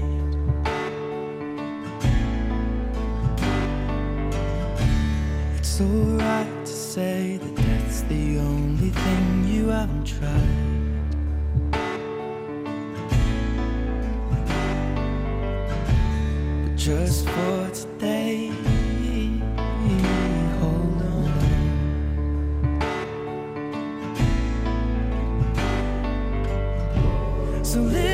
It's alright to say that that's the only thing you haven't tried. Just for today, hold on. So live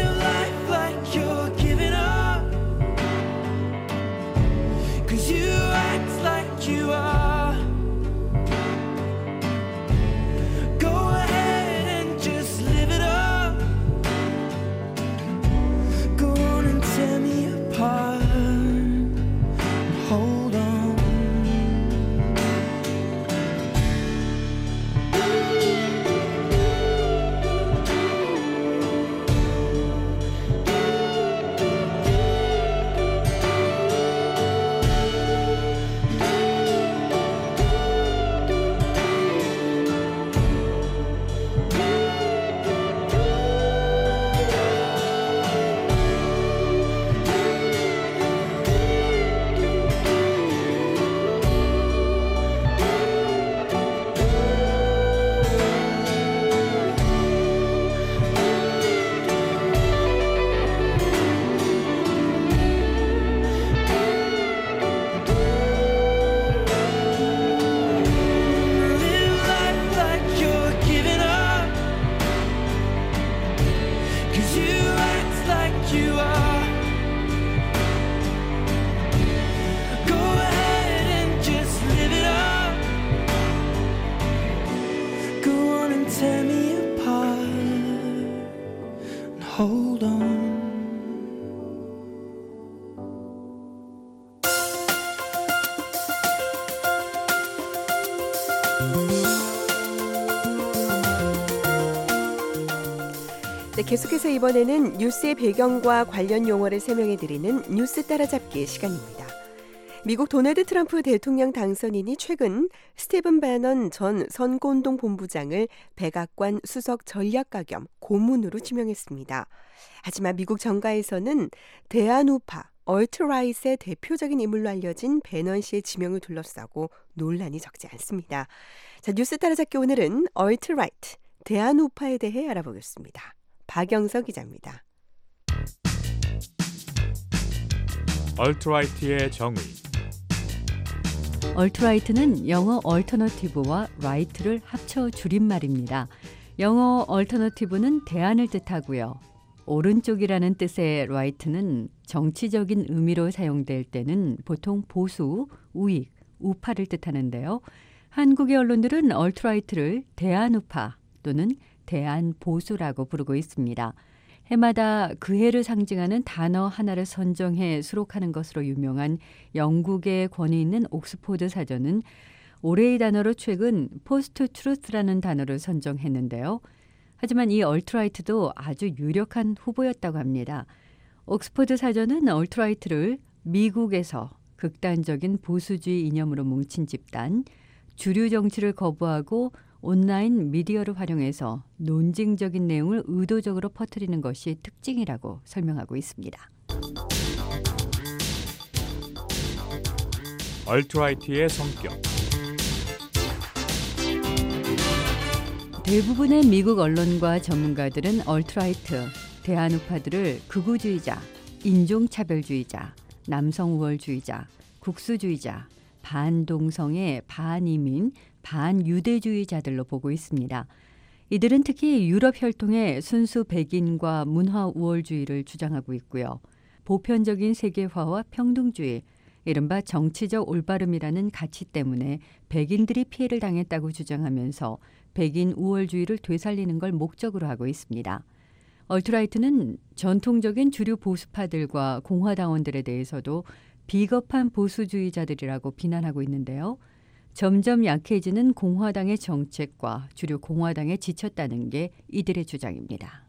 tear me apart and hold on. 네, 계속해서 이번에는 뉴스의 배경과 관련 용어를 설명해드리는 뉴스 따라잡기 시간입니다. 미국 도널드 트럼프 대통령 당선인이 최근 스티븐 배넌 전 선거운동 본부장을 백악관 수석 전략가 겸 고문으로 지명했습니다. 하지만 미국 정가에서는 대한우파, 얼트라이트의 대표적인 인물로 알려진 배넌 씨의 지명을 둘러싸고 논란이 적지 않습니다. 자, 뉴스 따라잡기 오늘은 얼트라이트, 대한우파에 대해 알아보겠습니다. 박영석 기자입니다. 얼트라이트의 정의. 얼트라이트는 영어 얼터너티브와 라이트를 합쳐 줄임말입니다. 영어 얼터너티브는 대안을 뜻하고요. 오른쪽이라는 뜻의 라이트는 정치적인 의미로 사용될 때는 보통 보수, 우익, 우파를 뜻하는데요. 한국의 언론들은 얼트라이트를 대안우파 또는 대안보수라고 부르고 있습니다. 해마다 그 해를 상징하는 단어 하나를 선정해 수록하는 것으로 유명한 영국의 권위 있는 옥스포드 사전은 올해의 단어로 최근 포스트 트루스라는 단어를 선정했는데요. 하지만 이 얼트라이트도 아주 유력한 후보였다고 합니다. 옥스포드 사전은 얼트라이트를 미국에서 극단적인 보수주의 이념으로 뭉친 집단, 주류 정치를 거부하고 온라인 미디어를 활용해서 논쟁적인 내용을 의도적으로 퍼뜨리는 것이 특징이라고 설명하고 있습니다. 얼트라이트의 성격. 대부분의 미국 언론과 전문가들은 얼트라이트, 대한우파들을 극우주의자, 인종차별주의자, 남성우월주의자, 국수주의자, 반동성애, 반이민, 반유대주의자들로 보고 있습니다. 이들은 특히 유럽 혈통의 순수 백인과 문화 우월주의를 주장하고 있고요. 보편적인 세계화와 평등주의, 이른바 정치적 올바름이라는 가치 때문에 백인들이 피해를 당했다고 주장하면서 백인 우월주의를 되살리는 걸 목적으로 하고 있습니다. 얼트라이트는 전통적인 주류 보수파들과 공화당원들에 대해서도 비겁한 보수주의자들이라고 비난하고 있는데요. 점점 약해지는 공화당의 정책과 주류 공화당에 지쳤다는 게 이들의 주장입니다.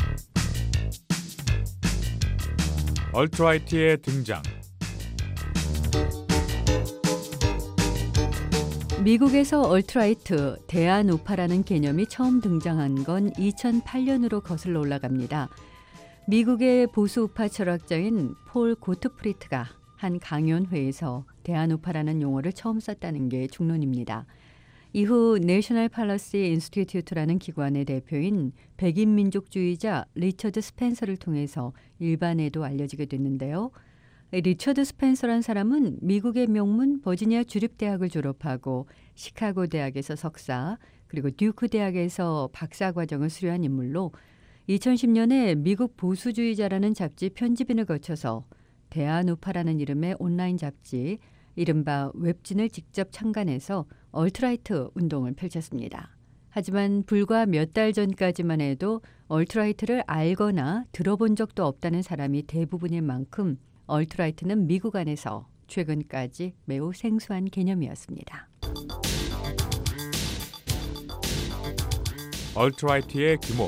얼트라이트의 등장. 미국에서 얼트라이트, 대안우파라는 개념이 처음 등장한 건 이천팔 년으로 거슬러 올라갑니다. 미국의 보수우파 철학자인 폴 고트프리트가 한 강연회에서 대안우파라는 용어를 처음 썼다는 게 중론입니다. 이후 내셔널 팔러시 인스티튜트라는 기관의 대표인 백인 민족주의자 리처드 스펜서를 통해서 일반에도 알려지게 됐는데요. 리처드 스펜서란 사람은 미국의 명문 버지니아 주립대학을 졸업하고 시카고 대학에서 석사, 그리고 듀크 대학에서 박사 과정을 수료한 인물로 이천십 년에 미국 보수주의자라는 잡지 편집인을 거쳐서 대안우파라는 이름의 온라인 잡지, 이른바 웹진을 직접 창간해서 얼트라이트 운동을 펼쳤습니다. 하지만 불과 몇 달 전까지만 해도 얼트라이트를 알거나 들어본 적도 없다는 사람이 대부분일 만큼 얼트라이트는 미국 안에서 최근까지 매우 생소한 개념이었습니다. 얼트라이트의 규모.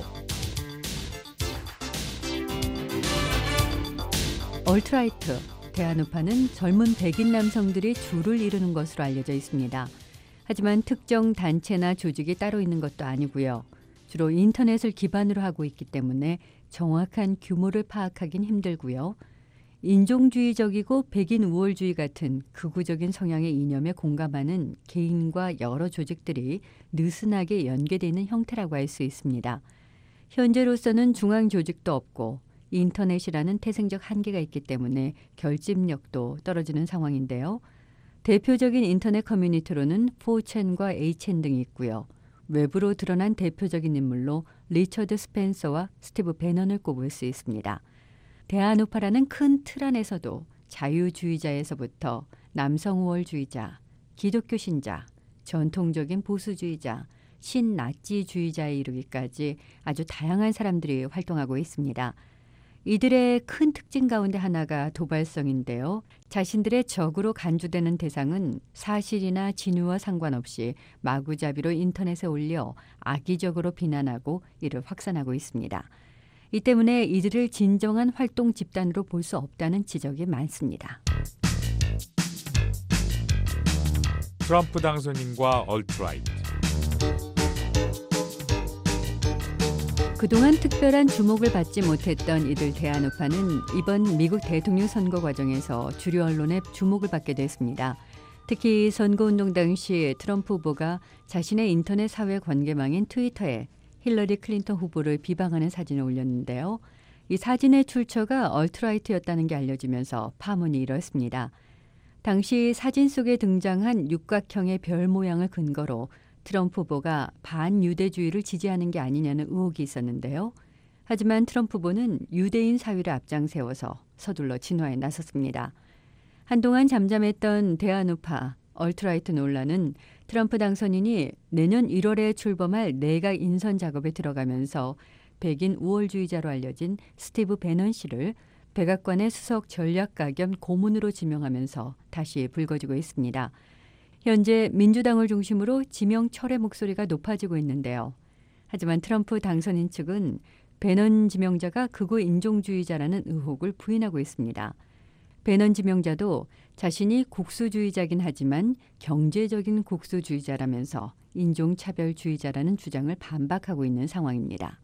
얼트라이트, 대안우파는 젊은 백인 남성들이 주를 이루는 것으로 알려져 있습니다. 하지만 특정 단체나 조직이 따로 있는 것도 아니고요. 주로 인터넷을 기반으로 하고 있기 때문에 정확한 규모를 파악하긴 힘들고요. 인종주의적이고 백인 우월주의 같은 극우적인 성향의 이념에 공감하는 개인과 여러 조직들이 느슨하게 연계되어 있는 형태라고 할 수 있습니다. 현재로서는 중앙 조직도 없고 인터넷이라는 태생적 한계가 있기 때문에 결집력도 떨어지는 상황인데요. 대표적인 인터넷 커뮤니티로는 포천과 에이치엔 등이 있고요. 외부로 드러난 대표적인 인물로 리처드 스펜서와 스티브 배넌을 꼽을 수 있습니다. 대안우파라는 큰 틀 안에서도 자유주의자에서부터 남성 우월주의자, 기독교 신자, 전통적인 보수주의자, 신나치주의자에 이르기까지 아주 다양한 사람들이 활동하고 있습니다. 이들의 큰 특징 가운데 하나가 도발성인데요. 자신들의 적으로 간주되는 대상은 사실이나 진위와 상관없이 마구잡이로 인터넷에 올려 악의적으로 비난하고 이를 확산하고 있습니다. 이 때문에 이들을 진정한 활동 집단으로 볼 수 없다는 지적이 많습니다. 트럼프 당선인과 얼트라이트. 그동안 특별한 주목을 받지 못했던 이들 대한우파는 이번 미국 대통령 선거 과정에서 주류 언론의 주목을 받게 됐습니다. 특히 선거운동 당시 트럼프 후보가 자신의 인터넷 사회 관계망인 트위터에 힐러리 클린턴 후보를 비방하는 사진을 올렸는데요. 이 사진의 출처가 얼트라이트였다는 게 알려지면서 파문이 일었습니다. 당시 사진 속에 등장한 육각형의 별 모양을 근거로 트럼프 후보가 반유대주의를 지지하는 게 아니냐는 의혹이 있었는데요. 하지만 트럼프 후보는 유대인 사회를 앞장세워서 서둘러 진화에 나섰습니다. 한동안 잠잠했던 대한우파 얼트라이트 논란은 트럼프 당선인이 내년 일월에 출범할 내각 인선 작업에 들어가면서 백인 우월주의자로 알려진 스티브 배넌 씨를 백악관의 수석 전략가 겸 고문으로 지명하면서 다시 불거지고 있습니다. 현재 민주당을 중심으로 지명 철회 목소리가 높아지고 있는데요. 하지만 트럼프 당선인 측은 배넌 지명자가 극우 인종주의자라는 의혹을 부인하고 있습니다. 배넌 지명자도 자신이 국수주의자긴 하지만 경제적인 국수주의자라면서 인종차별주의자라는 주장을 반박하고 있는 상황입니다.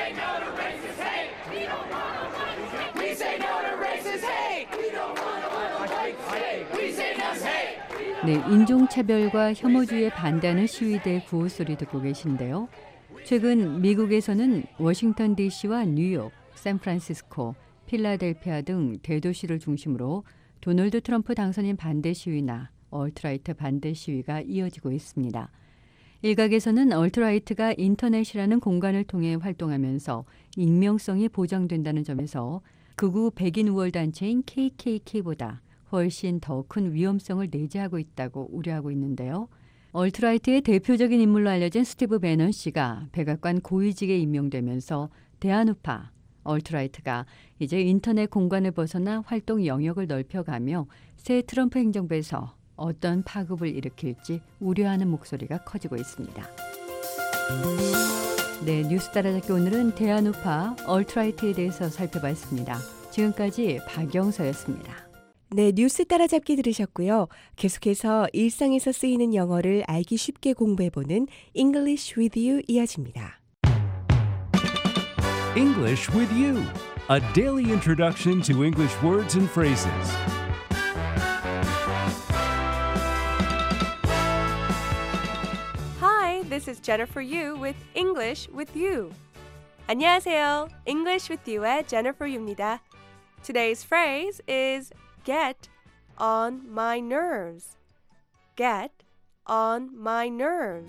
네, 인종차별과 혐오주의에 반대하는 시위대 구호 소리 듣고 계신데요. 최근 미국에서는 워싱턴 디씨와 뉴욕, 샌프란시스코, 필라델피아 등 대도시를 중심으로 도널드 트럼프 당선인 반대 시위나 얼트라이트 반대 시위가 이어지고 있습니다. 일각에서는 얼트라이트가 인터넷이라는 공간을 통해 활동하면서 익명성이 보장된다는 점에서 극우 백인 우월 단체인 케이케이케이보다 훨씬 더 큰 위험성을 내재하고 있다고 우려하고 있는데요. 얼트라이트의 대표적인 인물로 알려진 스티브 배넌 씨가 백악관 고위직에 임명되면서 대한우파, 얼트라이트가 이제 인터넷 공간을 벗어나 활동 영역을 넓혀가며 새 트럼프 행정부에서 어떤 파급을 일으킬지 우려하는 목소리가 커지고 있습니다. 네, 뉴스 따라잡기 오늘은 대한우파, 얼트라이트에 대해서 살펴봤습니다. 지금까지 박영서였습니다. 네, 뉴스 따라잡기 들으셨고요. 계속해서 일상에서 쓰이는 영어를 알기 쉽게 공부해보는 English with You 이어집니다. English with You, a daily introduction to English words and phrases. Hi, this is Jennifer Yu with English with You. 안녕하세요. English with You의 Jennifer Yu입니다. Today's phrase is get on my nerves. Get on my nerves.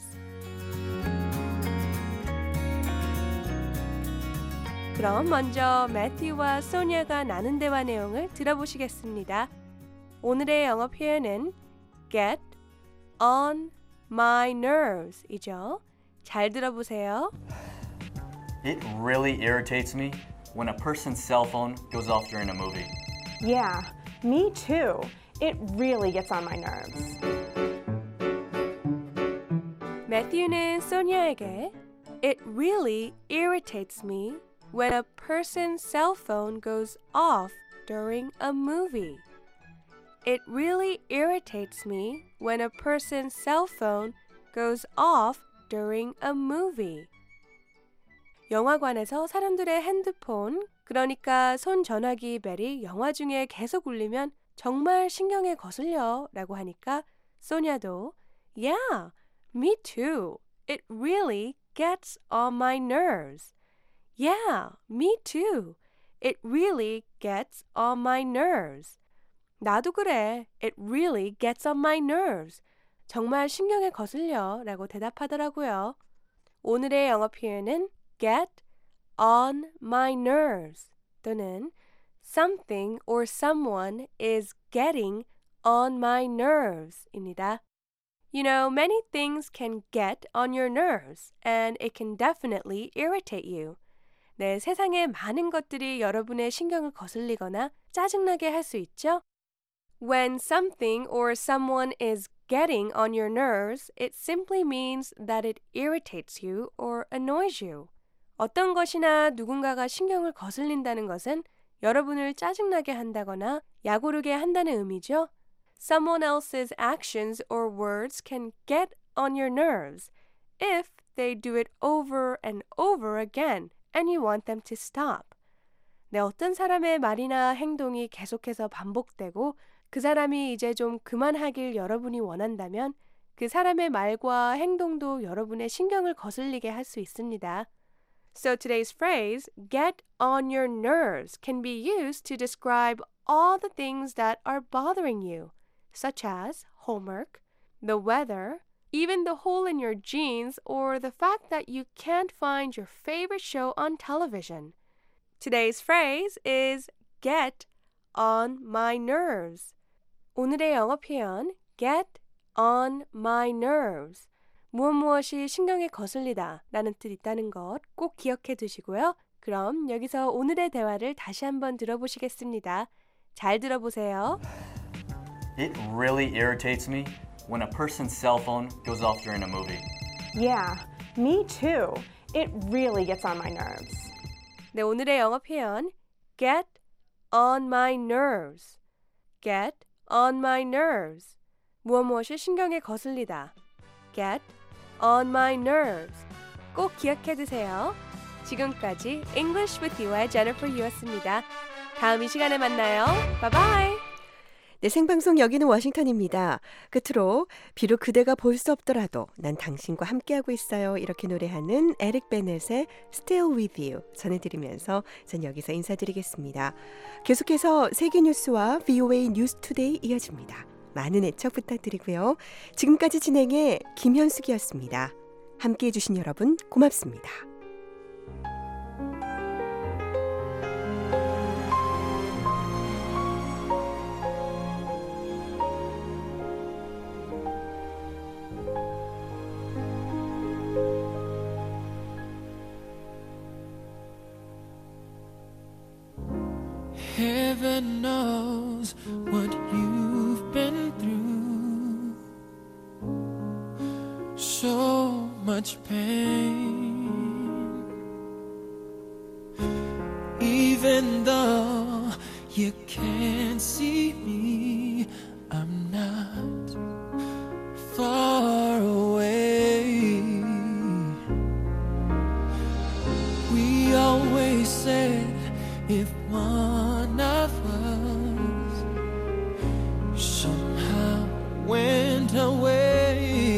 그럼 먼저 매튜와 소니아가 나눈 대화 내용을 들어보시겠습니다. 오늘의 영어 표현은 get on my nerves 이죠. 잘 들어보세요. It really irritates me when a person's cell phone goes off during a movie. Yeah, me too. It really gets on my nerves. 매튜는 소니아에게 It really irritates me when a person's cell phone goes off during a movie. It really irritates me when a person's cell phone goes off during a movie. 영화관에서 사람들의 핸드폰, 그러니까 손 전화기 벨이 영화 중에 계속 울리면 정말 신경에 거슬려 라고 하니까 소니아도 Yeah, me too. It really gets on my nerves. Yeah, me too. It really gets on my nerves. 나도 그래. It really gets on my nerves. 정말 신경에 거슬려 라고 대답하더라고요. 오늘의 영어 표현은 get on my nerves 또는 something or someone is getting on my nerves 입니다. You know, many things can get on your nerves and it can definitely irritate you. 네, 세상에 많은 것들이 여러분의 신경을 거슬리거나 짜증나게 할 수 있죠? When something or someone is getting on your nerves, it simply means that it irritates you or annoys you. 어떤 것이나 누군가가 신경을 거슬린다는 것은 여러분을 짜증나게 한다거나 약오르게 한다는 의미죠. Someone else's actions or words can get on your nerves if they do it over and over again and you want them to stop. 네, 어떤 사람의 말이나 행동이 계속해서 반복되고 그 사람이 이제 좀 그만하길 여러분이 원한다면 그 사람의 말과 행동도 여러분의 신경을 거슬리게 할 수 있습니다. So today's phrase, get on your nerves, can be used to describe all the things that are bothering you, such as homework, the weather, even the hole in your jeans, or the fact that you can't find your favorite show on television. Today's phrase is get on my nerves. 오늘의 영어 표현 get on my nerves. 무엇 무엇이 신경에 거슬리다 라는 뜻 있다는 것 꼭 기억해 두시고요. 그럼 여기서 오늘의 대화를 다시 한번 들어보시겠습니다. 잘 들어보세요. It really irritates me when a person's cell phone goes off during a movie. Yeah, me too. It really gets on my nerves. 네, 오늘의 영어 표현 get on my nerves. get on my nerves. 무엇 무엇이 신경에 거슬리다. get on my nerves. 꼭 기억해 두세요. 지금까지 English with You의 Jennifer Yu였습니다. 다음 이 시간에 만나요. Bye bye. 네, 생방송 여기는 워싱턴입니다. 끝으로 비록 그대가 볼 수 없더라도 난 당신과 함께하고 있어요. 이렇게 노래하는 에릭 베넷의 Still With You 전해드리면서 전 여기서 인사드리겠습니다. 계속해서 세계 뉴스와 브이오에이 뉴스 투데이 이어집니다. 많은 애청 부탁드리고요. 지금까지 진행의 김현숙이었습니다. 함께해 주신 여러분 고맙습니다. Heaven knows what you've been through. So much pain. Even though you can't see me, I'm not far away. We always said if one of us somehow went away,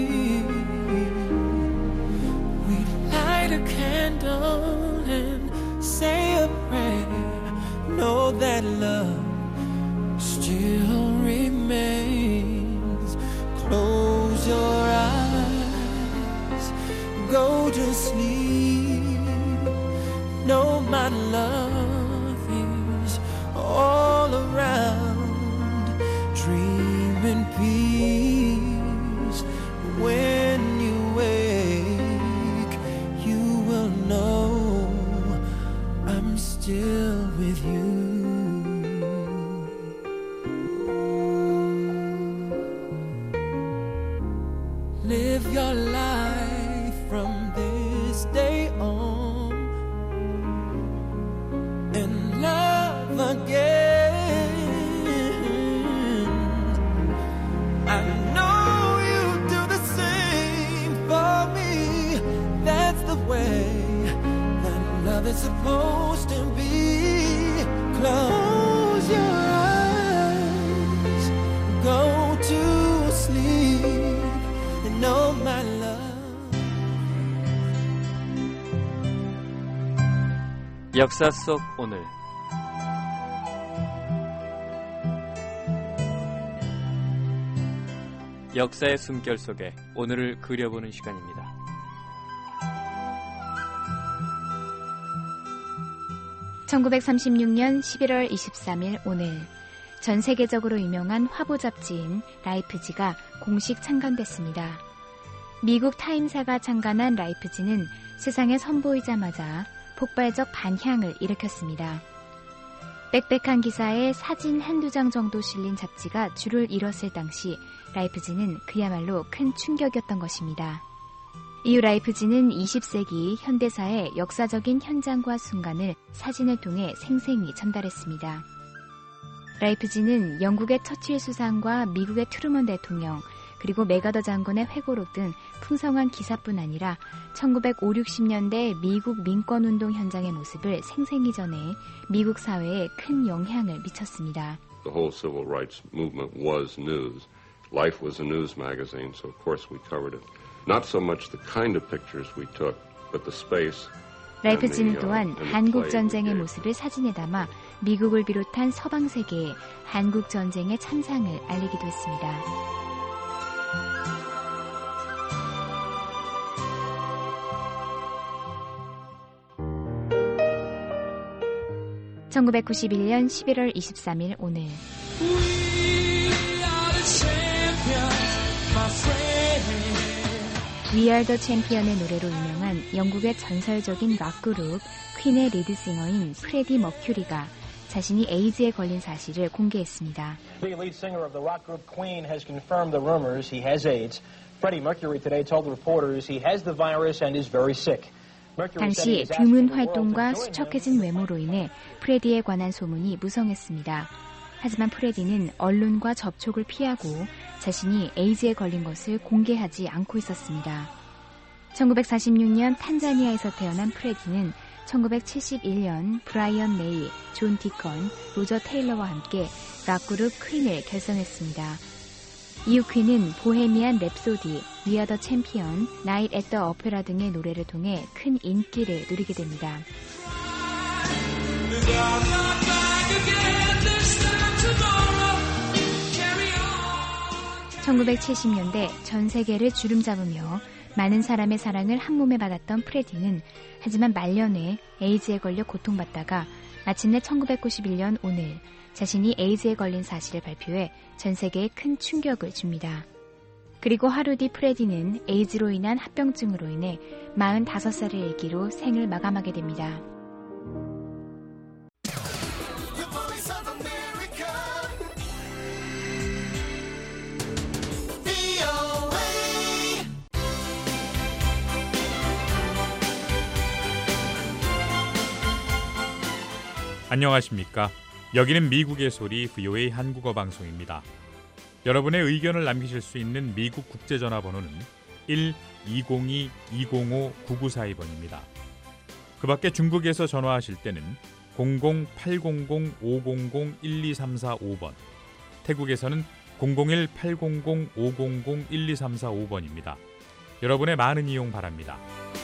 we'd light a candle and say a prayer, know that love still remains. Close your eyes, go to sleep, know my love all around. Dream in peace. When you wake, you will know I'm still with you. Live your life from this day on and love again. I know you do the same for me. That's the way that love is supposed to be. Close your eyes, go to sleep, and know my love. 역사 속 오늘 역사의 숨결 속에 오늘을 그려보는 시간입니다. 천구백삼십육 년 십일월 이십삼일 오늘 전 세계적으로 유명한 화보 잡지인 라이프지가 공식 창간됐습니다. 미국 타임사가 창간한 라이프지는 세상에 선보이자마자 폭발적 반향을 일으켰습니다. 빽빽한 기사에 사진 한두 장 정도 실린 잡지가 줄을 이뤘을 당시 라이프지는 그야말로 큰 충격이었던 것입니다. 이후 라이프지는 이십 세기 현대사의 역사적인 현장과 순간을 사진을 통해 생생히 전달했습니다. 라이프지는 영국의 처칠 수상과 미국의 트루먼 대통령, 그리고 메가더 장군의 회고록 등 풍성한 기사뿐 아니라 천구백오십, 육십 년대 미국 민권운동 현장의 모습을 생생히 전해 미국 사회에 큰 영향을 미쳤습니다. The whole civil rights movement was news. Life was a news magazine, so of course we covered it. Not so much the kind of pictures we took, but the space. 라이프지는 또한 한국 전쟁의 모습을 사진에 담아 미국을 비롯한 서방 세계에 한국 전쟁의 참상을 알리기도 했습니다. 천구백구십일 년 십일월 이십삼일 오늘 We Are the Champion의 노래로 유명한 영국의 전설적인 락그룹 퀸의 리드싱어인 프레디 머큐리가 자신이 에이즈에 걸린 사실을 공개했습니다. The lead singer of the rock group Queen has confirmed the rumors he has AIDS. Freddie Mercury today told reporters he has the virus and is very sick. 당시 드문 활동과 수척해진 외모로 인해 프레디에 관한 소문이 무성했습니다. 하지만 프레디는 언론과 접촉을 피하고 자신이 에이즈에 걸린 것을 공개하지 않고 있었습니다. 천구백사십육 년 탄자니아에서 태어난 프레디는 천구백칠십일 년 브라이언 메이, 존 디컨, 로저 테일러와 함께 락그룹 퀸을 결성했습니다. 이후 퀸은 보헤미안 랩소디, We Are the Champion, Night at the Opera 등의 노래를 통해 큰 인기를 누리게 됩니다. 천구백칠십 년대 전 세계를 주름잡으며 많은 사람의 사랑을 한몸에 받았던 프레디는 하지만 말년에 에이즈에 걸려 고통받다가 마침내 천구백구십일 년 오늘 자신이 에이즈에 걸린 사실을 발표해 전 세계에 큰 충격을 줍니다. 그리고 하루 뒤 프레디는 에이즈로 인한 합병증으로 인해 마흔다섯 살의 일기로 생을 마감하게 됩니다. 안녕하십니까? 여기는 미국의 소리 브이오에이 한국어 방송입니다. 여러분의 의견을 남기실 수 있는 미국 국제전화번호는 일 이공이 이공오 구구사이 번입니다. 그 밖에 중국에서 전화하실 때는 공공 팔공공 오공공 일이삼사오 번, 태국에서는 공공일 팔공공 오공공 일이삼사오 번입니다. 여러분의 많은 이용 바랍니다.